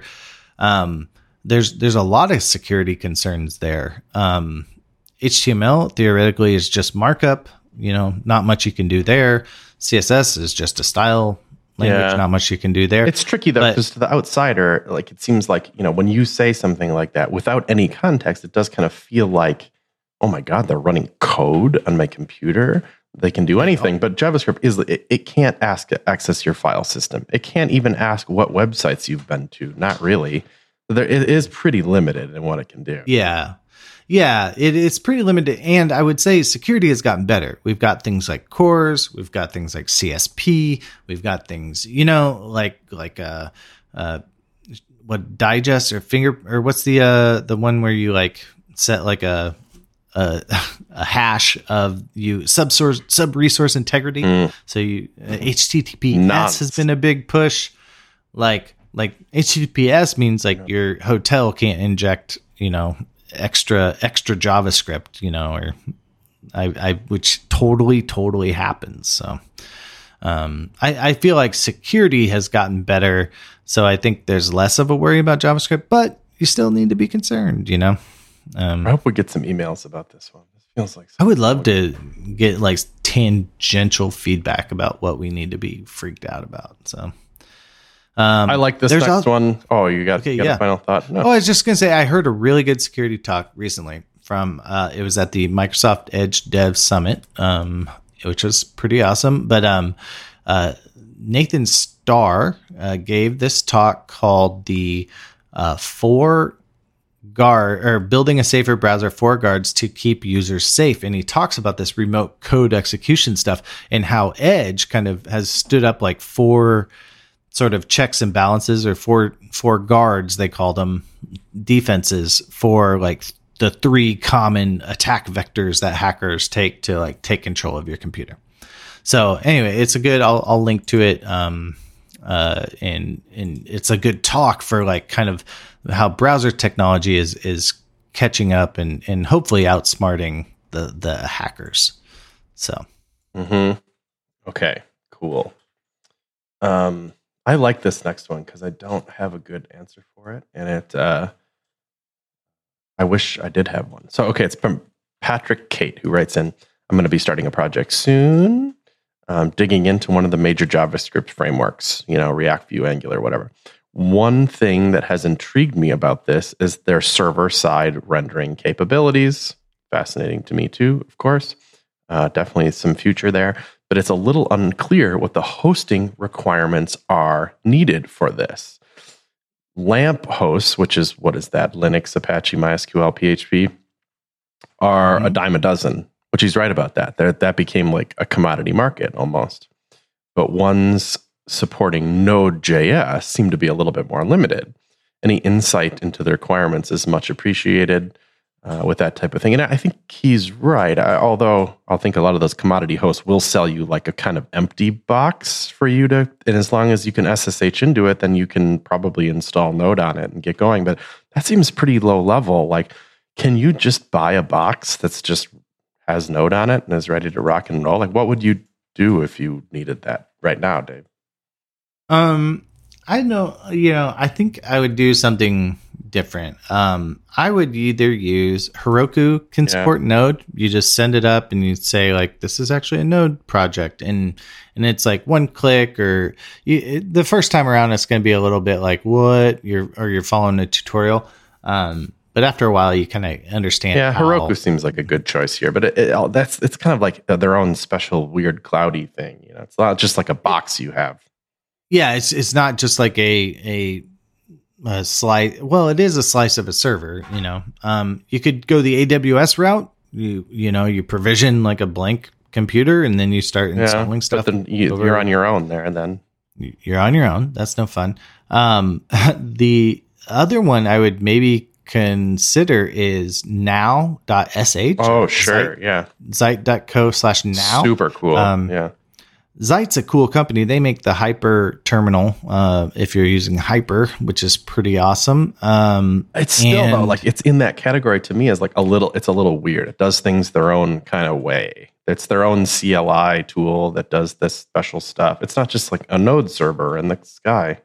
Um, there's there's a lot of security concerns there. Um, H T M L theoretically is just markup. You know, not much you can do there. C S S is just a style language, yeah. Not much you can do there. It's tricky though, because to the outsider, like it seems like, you know, when you say something like that without any context, it does kind of feel like, oh my God, they're running code on my computer. They can do anything, but JavaScript is, it, it can't ask access your file system. It can't even ask what websites you've been to. Not really. There, it is pretty limited in what it can do. Yeah. Yeah, it, it's pretty limited. And I would say security has gotten better. We've got things like CORS. We've got things like C S P. We've got things, you know, like, like, uh, uh, what digest or finger, or what's the, uh, the one where you like set like a, a, a hash of you subsource, sub resource integrity. Mm. So you, uh, H T T P S Nuts. Has been a big push. Like, like H T T P S means like your hotel can't inject, you know, extra extra JavaScript, you know, or I, I which totally, totally happens. So um, I, I feel like security has gotten better. So I think there's less of a worry about JavaScript, but you still need to be concerned, you know? Um, I hope we get some emails about this one. This feels like I would love to get like tangential feedback about what we need to be freaked out about. So um, I like this next also, one. Oh, you got, okay, you got yeah. a final thought? No. Oh, I was just going to say, I heard a really good security talk recently from, uh, it was at the Microsoft Edge Dev Summit, um, which was pretty awesome. But um, uh, Nathan Starr uh, gave this talk called the uh, four guard or building a safer browser for guards to keep users safe. And he talks about this remote code execution stuff and how Edge kind of has stood up like four sort of checks and balances, or four, four guards, they call them, defenses for like the three common attack vectors that hackers take to like take control of your computer. So anyway, it's a good, I'll, I'll link to it. Um, uh, and, and it's a good talk for like kind of how browser technology is, is catching up and, and hopefully outsmarting the, the hackers. So. Mm-hmm. Okay, cool. Um, I like this next one because I don't have a good answer for it. And it, uh, I wish I did have one. So, okay, it's from Patrick Kate, who writes in, I'm going to be starting a project soon, um, digging into one of the major JavaScript frameworks, you know, React, Vue, Angular, whatever. One thing that has intrigued me about this is their server-side rendering capabilities. Fascinating to me too, of course. Uh, definitely some future there. But it's a little unclear what the hosting requirements are needed for this. LAMP hosts, which is, what is that? Linux, Apache, MySQL, P H P, are mm-hmm. a dime a dozen, which he's right about that. They're, that became like a commodity market almost. But ones supporting Node.js seem to be a little bit more limited. Any insight into the requirements is much appreciated uh, with that type of thing. And I think he's right. I, although I'll think a lot of those commodity hosts will sell you like a kind of empty box for you to, and as long as you can S S H into it, then you can probably install Node on it and get going. But that seems pretty low level. Like, can you just buy a box that's just has Node on it and is ready to rock and roll? Like, what would you do if you needed that right now, Dave? Um, I know, you know, I think I would do something different. Um, I would either use Heroku can support yeah. Node. You just send it up and you say like, this is actually a Node project. And, and it's like one click, or you, it, the first time around, it's going to be a little bit like what you're, or you're following a tutorial. Um, but after a while you kind of understand. Yeah. How, Heroku seems like a good choice here, but it, it, that's, it's kind of like their own special weird cloudy thing. You know, it's not just like a box you have. Yeah, it's it's not just like a a, a slice. Well, it is a slice of a server. You know, um, you could go the A W S route. You you know, you provision like a blank computer, and then you start installing yeah, stuff. But then you, you're on your own there, and then you're on your own. That's no fun. Um, the other one I would maybe consider is now dot s h. Oh, sure, Zeit, yeah. Zeit dot co slash now. Super cool. Um, yeah. Zeit's a cool company. They make the Hyper terminal, uh, if you're using Hyper, which is pretty awesome. Um, it's still and, though, like it's in that category to me as like a little, it's a little weird. It does things their own kind of way. It's their own C L I tool that does this special stuff. It's not just like a Node server in the sky.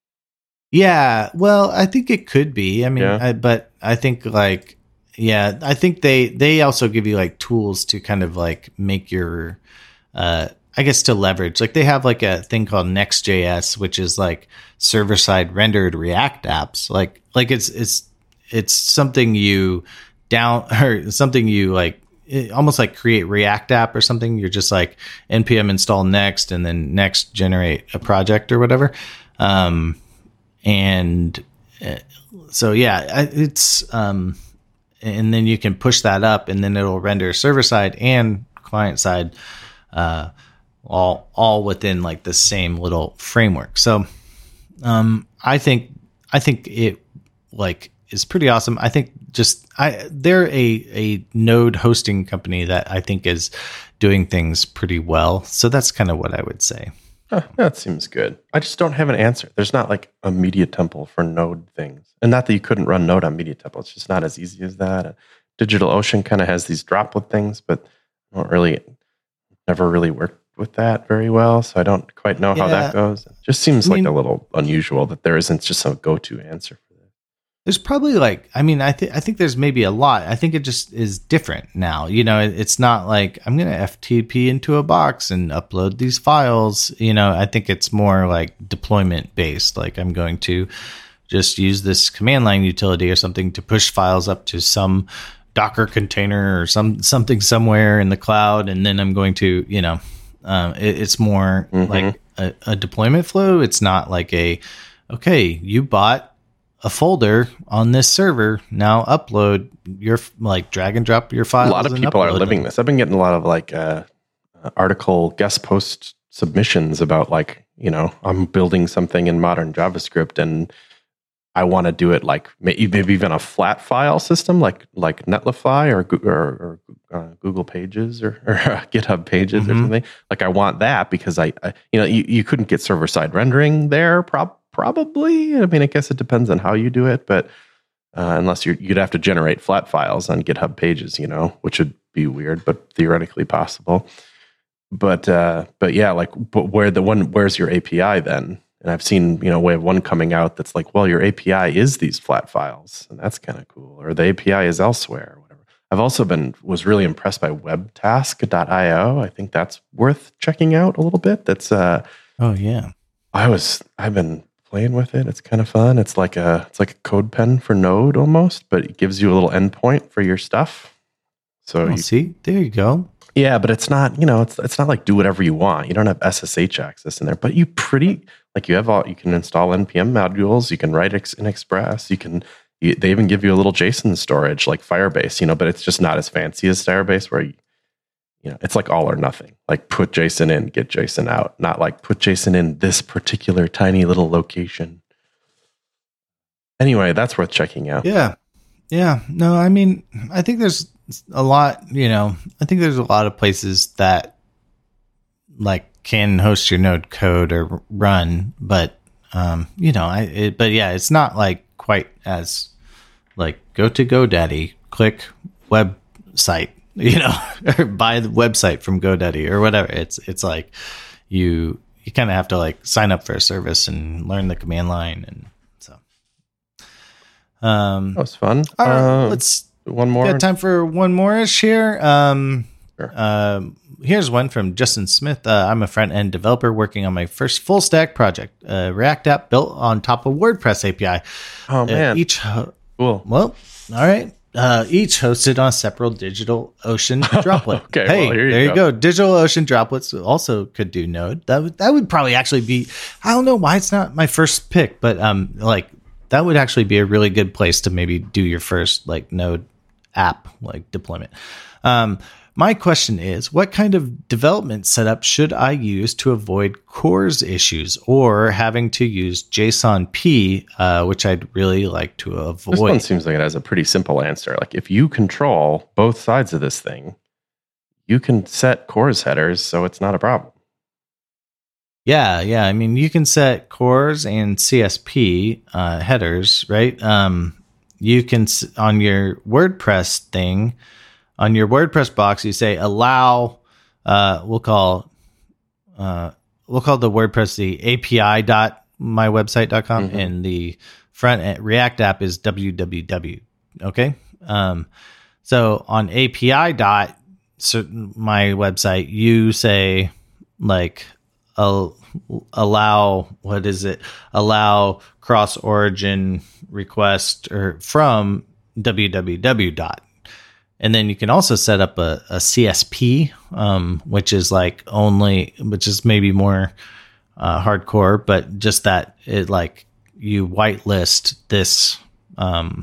Yeah, well, I think it could be. I mean, yeah. I, but I think like, yeah, I think they, they also give you like tools to kind of like make your, uh, I guess to leverage, like they have like a thing called Next.js, which is like server side rendered React apps. Like, like it's, it's, it's something you down or something you like, it, almost like create React app or something. You're just like N P M install Next and then Next generate a project or whatever. Um, and uh, so, yeah, it's, um, and then you can push that up and then it'll render server side and client side, uh, all all within like the same little framework. So um I think I think it like is pretty awesome. I think just I they're a a node hosting company that I think is doing things pretty well. So that's kind of what I would say. Huh, that seems good. I just don't have an answer. There's not like a Media Temple for Node things. And not that you couldn't run Node on Media Temple. It's just not as easy as that. DigitalOcean kind of has these droplet things, but I don't really, never really worked with that very well, so I don't quite know how Yeah. that goes. It just seems I like mean- a little unusual that there isn't just a go-to answer for this. There's probably like, I mean, I think I think there's maybe a lot. I think it just is different now. You know, it, it's not like I'm going to F T P into a box and upload these files. You know, I think it's more like deployment based. Like I'm going to just use this command line utility or something to push files up to some Docker container or some something somewhere in the cloud, and then I'm going to, you know, um, it, it's more Mhm. like a, a deployment flow. It's not like a, okay, you bought a folder on this server, now upload your, like drag and drop your files. A lot of and people are upload living them. this. I've been getting a lot of like uh, uh, article guest post submissions about like, you know, I'm building something in modern JavaScript and I want to do it like maybe, maybe even a flat file system like like Netlify or Goo- or, or uh, Google Pages or, or GitHub Pages or Mhm. something. Like I want that because I, I you know, you, you couldn't get server side rendering there. Prob- probably. I mean, I guess it depends on how you do it, but uh, unless you're, you'd have to generate flat files on GitHub Pages, you know, which would be weird, but theoretically possible. But uh, but yeah, like, but where the one, where's your A P I then? And I've seen, you know, we have one coming out that's like, well, your A P I is these flat files, and that's kind of cool. Or the A P I is elsewhere, or whatever. I've also been was really impressed by webtask dot io. I think that's worth checking out a little bit. That's uh, Oh yeah. I was I've been playing with it. It's kind of fun. It's like a it's like a code pen for Node almost, but it gives you a little endpoint for your stuff. So Oh, you, see, there you go. yeah, but it's not, you know, it's it's not like do whatever you want. You don't have S S H access in there, but you pretty like you have all you can install N P M modules. You can write ex, in Express. You can you, they even give you a little JSON storage like Firebase, you know, but it's just not as fancy as Firebase where you, you know, it's like all or nothing. Like put JSON in, get JSON out. Not like put JSON in this particular tiny little location. Anyway, that's worth checking out. Yeah. Yeah. No, I mean, I think there's a lot, you know, I think there's a lot of places that like can host your node code or run, but, um, you know, I, it, but yeah, it's not like quite as like go to GoDaddy, click website, you know, or buy the website from GoDaddy or whatever. It's, it's like you, you kind of have to like sign up for a service and learn the command line. And so, um, That was fun. all right, Uh, let's one more. got time for one more-ish here. Um, Sure. um, here's one from Justin Smith. Uh, I'm a front-end developer working on my first full-stack project, a React app built on top of WordPress A P I. Oh Uh, man, each, ho- cool. well, all right. Uh, each hosted on a separate DigitalOcean droplet. Okay, hey, well, here you there you go. go. DigitalOcean droplets also could do Node. That would that would probably actually be. I don't know why it's not my first pick, but um, like that would actually be a really good place to maybe do your first like Node app like deployment. Um, my question is, what kind of development setup should I use to avoid CORS issues or having to use JSON P, uh, which I'd really like to avoid? This one seems like it has a pretty simple answer. Like if you control both sides of this thing, you can set CORS headers, so it's not a problem. Yeah, yeah. I mean, you can set CORS and C S P uh, headers, right? Um, you can s- on your WordPress thing, on your WordPress box, you say allow. Uh, we'll call uh, we'll call the WordPress the A P I dot my website dot com, Mhm. and the front end React app is w w w. Okay, um, so on A P I dot certain my website, you say like al- allow what is it? Allow cross origin request or from www dot. And then you can also set up a, a C S P, um, which is like only, which is maybe more uh, hardcore, but just that it like you whitelist this, um,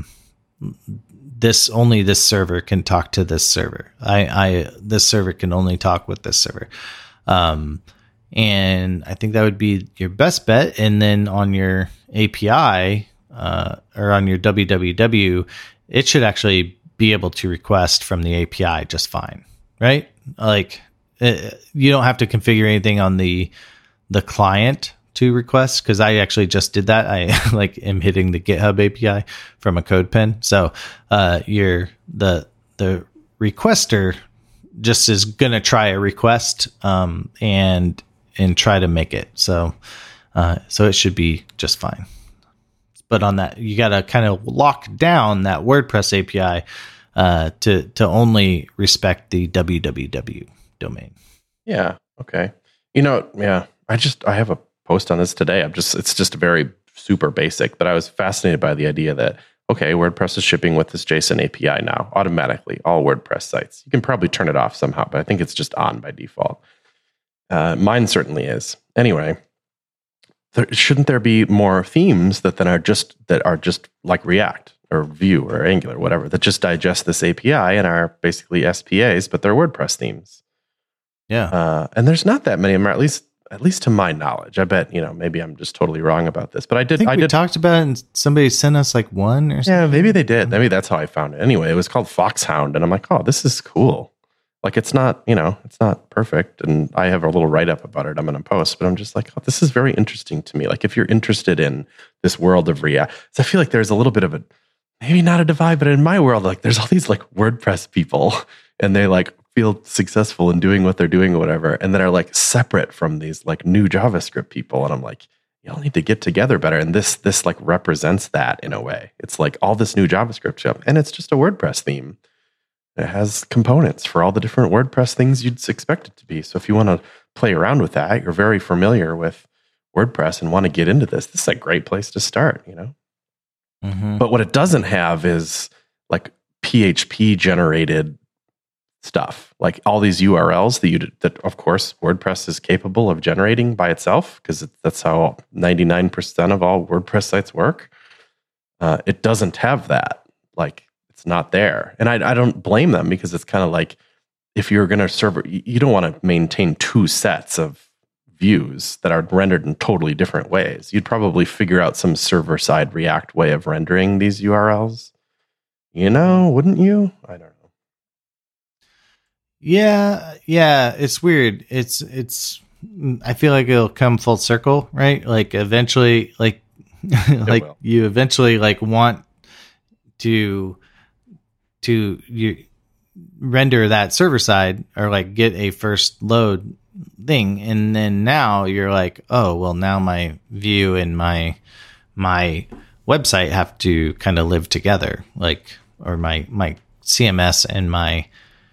this only this server can talk to this server. I, I this server can only talk with this server, um, and I think that would be your best bet. And then on your A P I uh, or on your W W W, it should actually be able to request from the A P I just fine, right? Like uh, you don't have to configure anything on the the client to request, because I actually just did that. I like am hitting the GitHub A P I from a code pen. So uh, you're the the requester just is going to try a request um, and and try to make it. So uh, so it should be just fine. But on that, you got to kind of lock down that WordPress A P I uh, to to only respect the W W W domain. Yeah. Okay. You know, yeah. I just I have a post on this today. I'm just it's just very super basic, but I was fascinated by the idea that okay, WordPress is shipping with this JSON A P I now automatically, all WordPress sites. You can probably turn it off somehow, but I think it's just on by default. Uh, mine certainly is. Anyway. There, shouldn't there be more themes that then are just that are just like React or Vue or Angular, whatever, that just digest this A P I and are basically S P As, but they're WordPress themes? Yeah, uh, and there's not that many of them, or at least at least to my knowledge. I bet you know maybe I'm just totally wrong about this, but I did. I think I we did talked about it, and somebody sent us like one or something. Yeah, maybe they did. Maybe that's how I found it. Anyway, it was called Foxhound, and I'm like, oh, this is cool. Like it's not, you know, it's not perfect. And I have a little write-up about it I'm going to post, but I'm just like, oh, this is very interesting to me. Like if you're interested in this world of React, so I feel like there's a little bit of a, maybe not a divide, but in my world, like there's all these like WordPress people and they like feel successful in doing what they're doing or whatever. And then are like separate from these like new JavaScript people. And I'm like, y'all need to get together better. And this, this like represents that in a way. It's like all this new JavaScript stuff and it's just a WordPress theme. It has components for all the different WordPress things you'd expect it to be. So if you want to play around with that, you're very familiar with WordPress and want to get into this, this is a great place to start, you know? Mm-hmm. But what it doesn't have is like P H P generated stuff, like all these U R Ls that you, that of course WordPress is capable of generating by itself because that's how ninety-nine percent of all WordPress sites work. Uh, it doesn't have that. Like, it's not there. And I, I don't blame them because it's kind of like if you're going to serve, you don't want to maintain two sets of views that are rendered in totally different ways. You'd probably figure out some server-side React way of rendering these U R Ls. You know, wouldn't you? I don't know. Yeah, yeah, it's weird. It's, it's, I feel like it'll come full circle, right? Like eventually, like, like you eventually like want to, to you render that server side or like get a first load thing. And then now you're like, oh, well now my view and my, my website have to kind of live together. Like, or my, my C M S and my,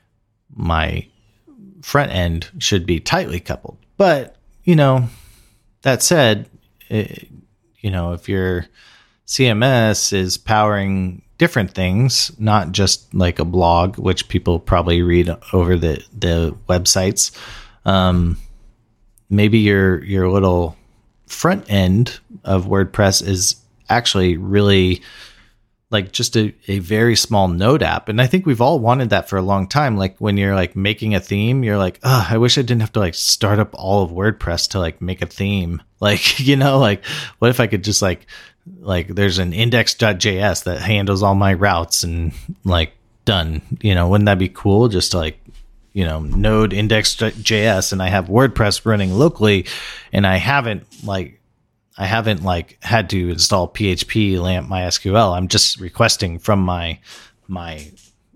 my front end should be tightly coupled. But, you know, that said, it, you know, if your C M S is powering different things, not just like a blog, which people probably read over the, the websites. Um, maybe your, your little front end of WordPress is actually really like just a, a very small node app. And I think we've all wanted that for a long time. Like when you're like making a theme, you're like, oh, I wish I didn't have to like start up all of WordPress to like make a theme. Like, you know, like what if I could just like, like there's an index.js that handles all my routes and like done, you know, wouldn't that be cool? Just to like, you know, node index.js and I have WordPress running locally and I haven't like, I haven't like had to install P H P, LAMP, MySQL. I'm just requesting from my, my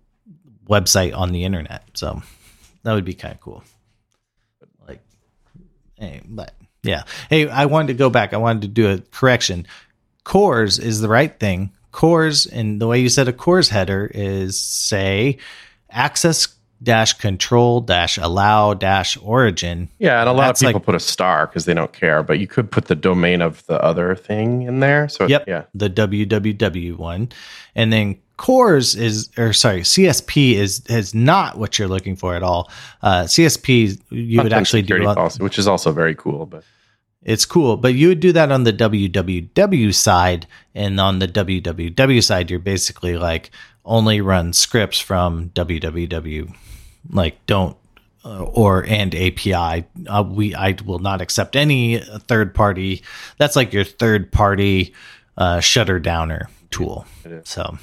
website on the internet. So that would be kind of cool. Like, hey, but yeah. Hey, I wanted to go back. I wanted to do a correction. Cores is the right thing. Cores, and the way you set a cores header is say access dash control dash allow dash origin. Yeah, and a lot That's of people like, put a star because they don't care, but you could put the domain of the other thing in there. So yep, yeah, the W W W one, and then cores is, or sorry, C S P is is not what you're looking for at all. Uh, C S P you would actually do, policy, which is also very cool, but. It's cool, but you would do that on the W W W side, and on the W W W side, you're basically like only run scripts from W W W, like don't uh, or and A P I. Uh, we I will not accept any third party. That's like your third party uh, shutter downer tool. So,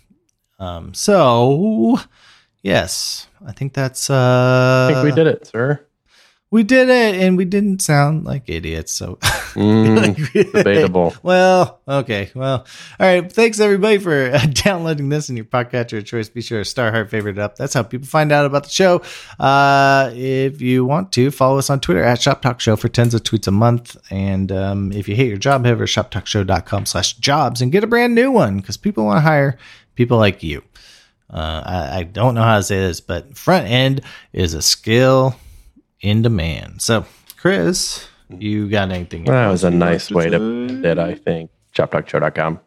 um, so yes, I think that's. Uh, I think we did it, sir. We did it, and we didn't sound like idiots. So Mm, debatable. Well, okay. Well, all right. Thanks everybody for uh, downloading this in your podcatcher of choice. Be sure to star, heart, favorite it up. That's how people find out about the show. Uh, if you want to, follow us on Twitter at Shop Talk Show for tens of tweets a month. And um, if you hate your job, head over to shoptalkshow.com slash jobs and get a brand new one because people want to hire people like you. Uh, I, I don't know how to say this, but front end is a skill in demand. So, Chris, you got anything? That was a nice way to end it, I think. shop talk show dot com.